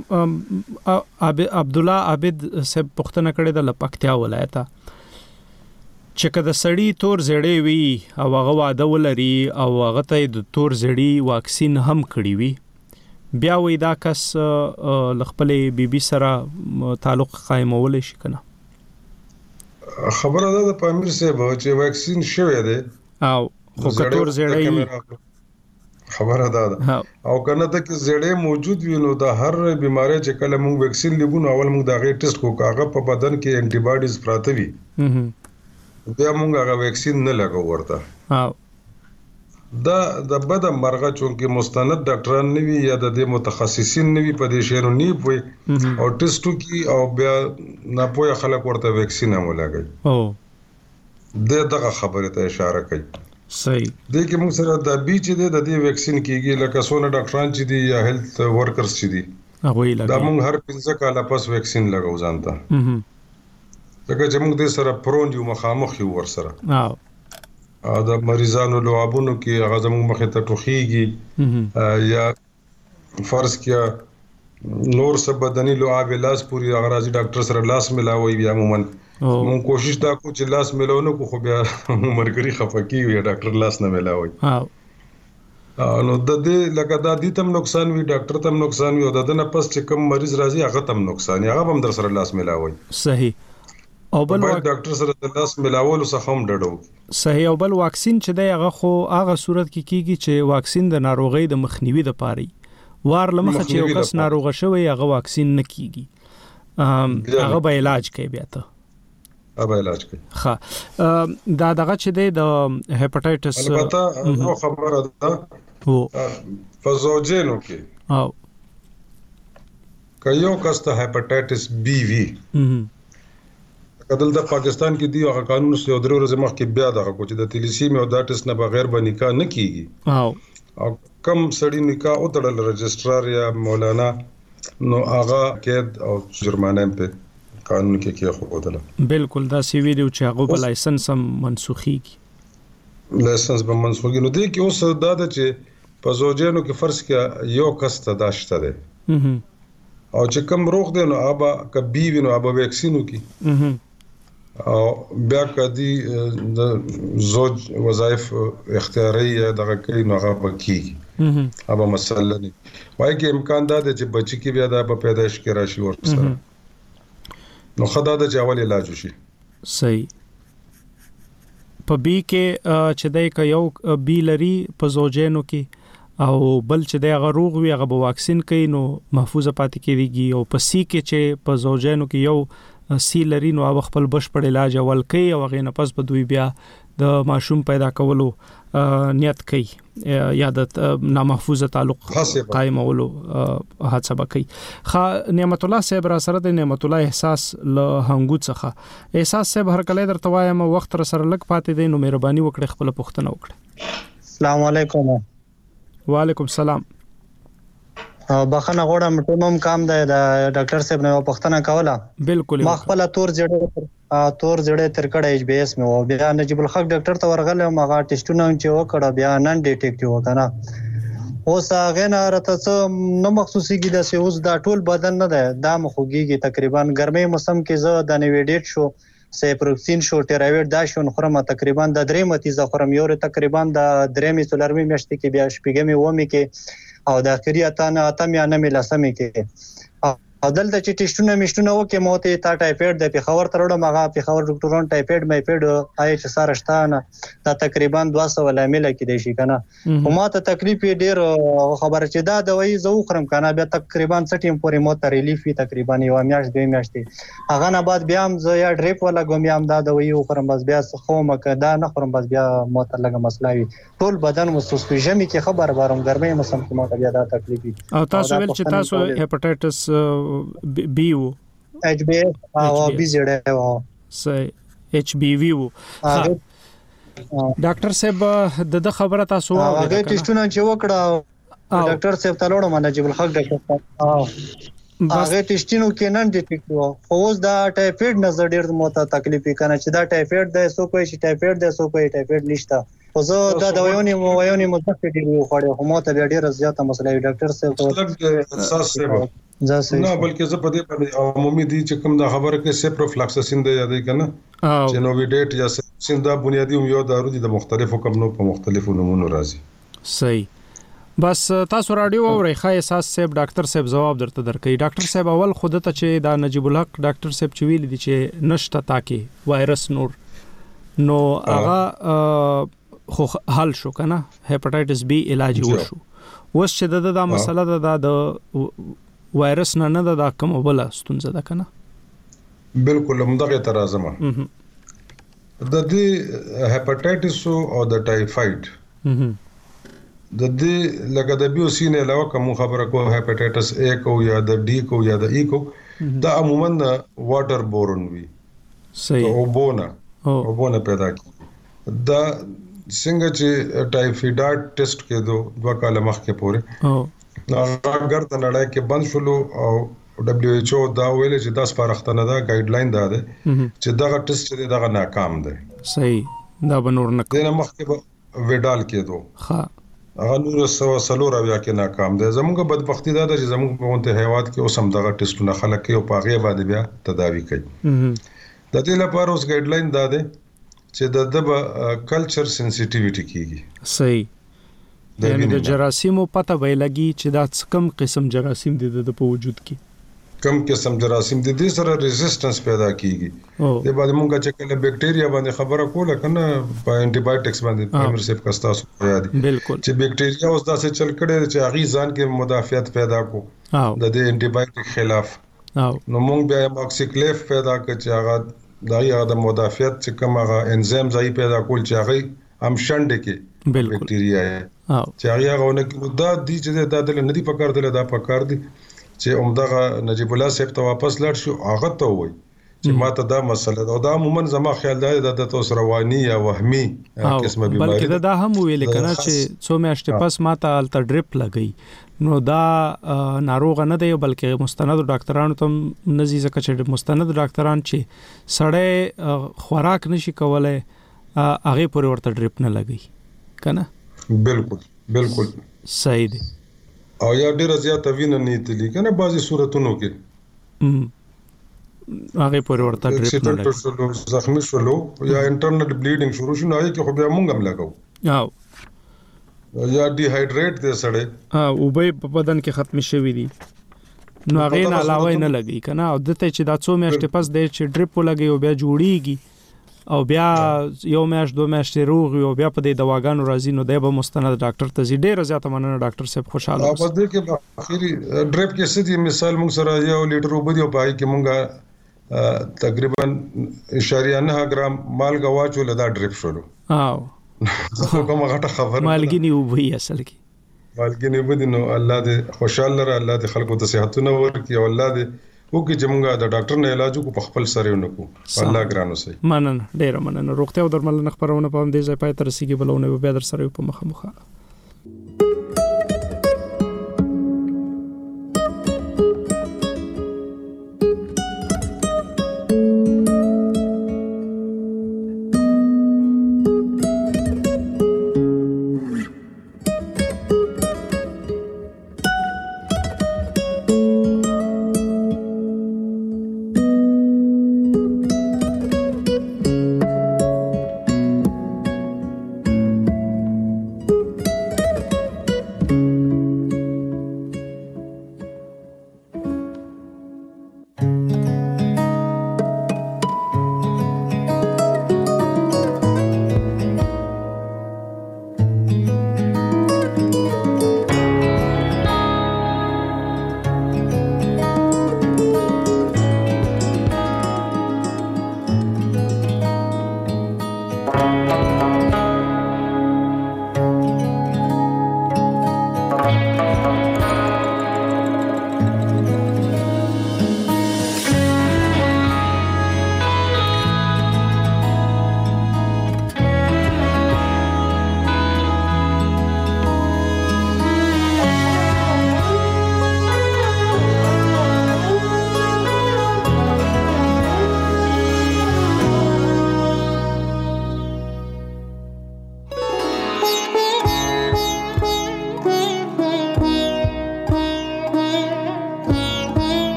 عبد الله عابد صاحب پښتنه کړي د لپکتیا ولایت چې کله سړی تور زړې وي او هغه واده ولري او هغه ته د تور زړی واکسین هم کړی وي بیا وې دا کس لخپلې بي بي سره تعلق قائمول شي کنه. خبره ده د پامیر صاحب چې واکسین شوی دی او خو کتور زړی خبره ده او کنه ته کې زړې موجود وي نو د هر بیماری چې کله موږ واکسین لګو نو اول موږ دا غي ټیسټ کو کاغه په بدن کې انټي باډیز پراته وي بیا موږ هغه واکسین نه لګو ورته. او دا د بد مرغه چونکه مستند ډاکټران نه وي یا د دې متخصصین نه وي په دې شیرو نه وي او ټیسټو کې او بیا نه پوهه خلک ورته واکسین هم ولګي. او د دغه خبره ته اشاره کوي. صحیح. د کې موږ سره د بي چې د دې واکسین کیږي لکه څونه ډاکټران چې دي یا هیلث ورکرز چې دي هغه یې لګي دا موږ هر پنځه کاله پس واکسین لګو ځانته لکه چې موږ د سره پرون یو مخامخ یو ور سره او د مریضانو لوابونو کې هغه زموږ مخې ته ټوخیږي یا فرض کیا نور څه بدني لواب لاس پوری هغه راځي ډاکټر سره لاس ملاوي بیا عموما مون کوشش دا کو چې لاس ملاونه کو خو بیا مرګري خفقي وي ډاکټر لاس نه ملاوي. نو د دې لکه دا دي تم نقصان وي ډاکټر تم نقصان وي او د نه پس چې کوم مریض راځي هغه تم نقصان هغه هم در سره لاس ملاوي. صحیح. او بل ډاکټر سره د لاس ملاولو څخه هم ډډو. صحیح. او بل واکسین چې دی هغه خو هغه صورت کې کیږي چې واکسین د ناروغۍ د مخنیوي د پاره وار لمخه چې یو کس ناروغ شوی هغه واکسین نه کیږي هغه به علاج کوي بیا ته هغه علاج کوي. ها دا دغه چې دی د هپاتایټس البته نو خبره ده او فزوجینو کې او کایو کس ته هپاتایټس بي وی کدل د پاکستان کې دی هغه قانون سره درې ورځې مخکې بیا دغه کوچ د تلیسیم او داټس نه بغیر به نکاح نه کیږي او او کم سړی نکاح او تړل رجسترار یا مولانا نو هغه کې او جرمانه په قانون کې کې خو بدله. بالکل دا سی ویډیو چې هغه په لایسنس هم منسوخیږي لایسنس به منسوخیږي نو دی کې اوس دا د چې په زوجینو کې فرض کې یو کس ته داشته ده او چې کم روغ دی نو ابا کبي وینو ابا ویکسینو کې او بیا کدي د زوج وظایف اختیاري یا دغه کوي نو هغه بکی ابا مسله نه وای کې امکان ده چې بچی کې بیا د پیدائش کې راشي ورسره نو خدای د چاول علاج وشي. صحیح. په بي کې چې دای ک یو بي لري په زوجینو کې او بل چې دای غروغ وي هغه به واکسین کوي نو محفوظه پاتې کیږي او په سي کې چې په زوجینو کې یو سی لري نو هغه خپل بشپړ علاج اول کوي او هغه نه پس په دوی بیا د ماشوم پیدا کولو نیت کوي یا د نامحفوظه تعلق قائمولو هڅه وکړي. خا نعمت الله صاحب را سره د نعمت الله احساس له هنګو څخه احساس صاحب هر کله درته وایم وخت را سره لګ پاتې دی نو مهرباني وکړئ خپل پوښتنه وکړئ. السلام علیکم. وعلیکم السلام. بخنه غوړم ټومم کام دی د ډاکټر صاحب نه پوښتنه کوله. بالکل. ما خپل تور جوړه تور جوړه تر کړه ایچ بي اس مې و بیا نجیب الحق ډاکټر ته ورغله ما ټیسټونه چې وکړه بیا نن ډیټیکټیو وکنه اوس هغه نه راته څه نو مخصوصي کې د اوس دا ټول بدن نه ده دا مخوږي تقریبا ګرمي موسم کې زه د نیویډیټ شو سیپروکسین شو ټیراویډ دا شو خرمه تقریبا د درې متیزه خرم یو تقریبا د درې می څلورمي میاشتې کې بیا شپږمي ومه کې او د اخري اتانه اتمه نه مې لسمه کې او دلته چې ټیسټونه مشتونه وکي موته تا ټایفاید د پیښور ترړه مغه پیښور ډاکټرون ټایفاید مې پیډ آی چې سره شتانه دا تقریبا دوه سوه لامل کې دی شي کنه او ماته تکلیف ډیر خبره چې دا دوايي زو خرم کنه بیا تقریبا سټیم پورې موته ریلیف تقریبا یو میاشت دوه میاشتې هغه نه بعد بیا هم زه یا ډریپ ولا کوم یم دا دوايي خرم بس بیا خو مکه دا نه خرم بس بیا موته لګه مسلوي ټول بدن مستوس پیژمي کې خبر بارم ګرمي موسم کې موته بیا دا تکلیف او تاسو ول چې تاسو هپاتایټس بی وو ایچ بی اس او بي زیډ او صحیح ایچ بی وی وو ډاکټر صاحب د خبره تاسو واورئ هغه ټیسټونه چې وکړه ډاکټر صاحب تلوړم نجیب الحق ډاکټر صاحب هغه ټیسټینو کې نن ډیټیکټ وو خو اوس دا ټایفاید نظر ډیر موته تکلیف کنه چې دا ټایفاید د سو کوی شي ټایفاید د سو کوی ټایفاید نشته خو زه دا د وایونی مو وایونی متفق دي خو مو ته ډیر زیاته مسله وي ډاکټر صاحب اساس نه بلکې زه په دې باندې عمومي دي چې کوم دا خبره کې سپروفلاکسسین دی یادې کنه چې نوویډیټ یا سین دا بنیادی یو دارو دي د مختلفو کمنو په مختلفو نمونو راځي صحیح بس تاسو رادیو اورئ خای اساس صاحب ډاکټر صاحب جواب درته درکې ډاکټر صاحب اول خود ته چې دا نجیب الحق ډاکټر صاحب چې ویل دي چې نشته تاکي وایرس نور نو هغه خو حل شو کنه هپاتایټس بی علاج وشو وس چې دا د مسله ده د وایرس نه نه دا کوم بل ستونزه ده کنه بالکل همدغه ترازمه د دې هپاتایټس او د ټایفاید د دې لکه د بیو سین علاوه کوم خبره کو هپاتایټس اے کو یا د ډی کو یا د ای کو دا عموما واټر بورن وي صحیح او بونه او بونه پیدا کی دا څنګه چې ټایفاید ټیسټ کېدو دوه کاله مخکې پورې او اگر د نړۍ کې بند شلو او دبليو ایچ او دا ویل چې دا سپارښتنه ده ګایډ لاین ده چې دا ټیسټ دی دا ناکام دی صحیح دا بنور نه د مخکې وډال کېدو ها هغه نور سو سلور بیا کې ناکام دي زموږ بدبختی دا ده چې زموږ په اونته حیوانات کې اوس هم دغه ټیسټونه خلک کې او پاغه باندې بیا تداوی کوي د دې لپاره اوس ګایډ لاین دا ده چې د د کلچر سنسټیویټی کیږي صحیح یعنی د جراثیمو پته وی لګي چې دا کم قسم جراثیم دي د په وجود کې کم قسم جراثیم دي د سره ریزिस्टेंस پیدا کیږي د بعد موږ چې کله بکټیریا باندې خبره کوله کنه په انټي بایوټکس باندې پرایمری سیف کاستا سو یادي بالکل چې بکټیریا اوس داسې چل کړي چې اغي ځان کې مدافعت پیدا کو د دې انټي بایوټک خلاف نو موږ بیا ماکسیکلیف پیدا کړ چې هغه دغه د مدافعت چې کوم هغه انزیم ځای پیدا کول چې هغه هم شند کې بکټیریا چې هغه غوونه دا دي چې دا د ندی پکار دي دا پکار دي چې عمدغه نجیب الله صاحب ته واپس لاړ شو هغه ته وای چې ماته دا مسله او دا عموما زما خیال دی د توس رواني یا وهمي قسمه بیماری بلکې دا هم ویل کنه چې څو میاشتې پس ماته الټر ډریپ لګی نو دا ناروغ نه دی بلکې مستند ډاکټرانو ته نزي ځکه چې مستند ډاکټران چې سړی خوراک نشي کولای هغه پورې ورته ډریپ نه لګی کنه بالکل بالکل صحیح دی او یا ډیر زیات وینه نیتلی کنه بعضی صورتونو کې هغه پورې ورته ډریپ نه لګي زخمی شولو یا انټرنل بلیډینګ شروع شونه هغه کې خو بیا مونږ هم لګاو او یا ډی هایډریټ دې سړی ها او به په بدن کې ختم شوی دي نو هغه نه علاوه نه لګي کنه او دته چې دا څو میاشتې پس دې چې ډریپ ولګي او بیا جوړیږي او بیا یو میاشت دوه میاشتې روغ او بیا په دې دواګانو راځي نو د به مستند ډاکټر ته زی ډیر زیاته مننه ډاکټر صاحب خوشاله اوس دې کې اخیری ډریپ کې سدي مثال موږ سره یو لیټر وبدي او پای کې مونږه تقریبا اشاریه نه ګرام مالګه واچول دا ډریپ شروع او کومه غټه خبره مالګینی وبوي اصل کې مالګینی وبدي نو الله دې خوشاله را الله دې خلکو ته صحتونه ورکړي او الله دې وکي چې مونږه د ډاکټر نه علاج کو په خپل سره ونکو الله ګرانو سي مننه ډیر مننه روغتیا او درملنه خبرونه په دې ځای پای تر سیګي بلونه به در سره په مخه مخه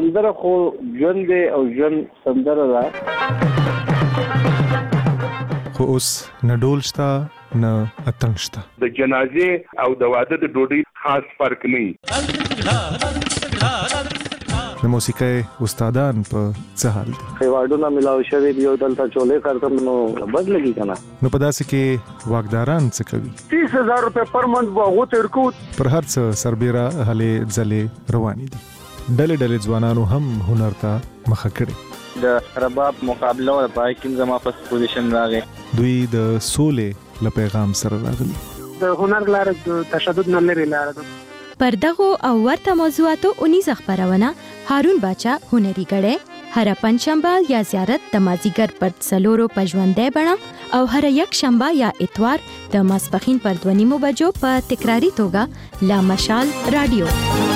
سندره خو ژوند دی او ژوند سندره ده. خو اوس نه ډول شته نه اتڼ شته. د جنازې او د واده د ډوډۍ خاص فرق نه وي. د موسیقۍ استادان په څه حال دي؟ ایوارډونه ملاو شوي دي او دلته چولې کارتم نو بد لګي کنه. نو په داسې کې واکداران څه کوي؟ تیس هزار روپے پر منت واغو ترکو پر هر څه سربېره هلې ځلې روانې دي. ډلې ډلې ځوانانو هم هنر ته مخه کړې. د رباب مقابله او پای کې زما په پوزیشن راغی. دوی د سولې له پیغام سره راغلي. د هنر لاره د تشدد نه لري لاره ده. پر دغه او ورته موضوعاتو اونیزه خبرونه هارون باچا هنري غړې هر پنځشنبه یا زیارت د مازیګر پر څلورو پژوندې بڼه او هر یک شنبه یا اتوار د ماسپخین پر دوه نیمو بجو په تکراری توګه لا مشال رادیو.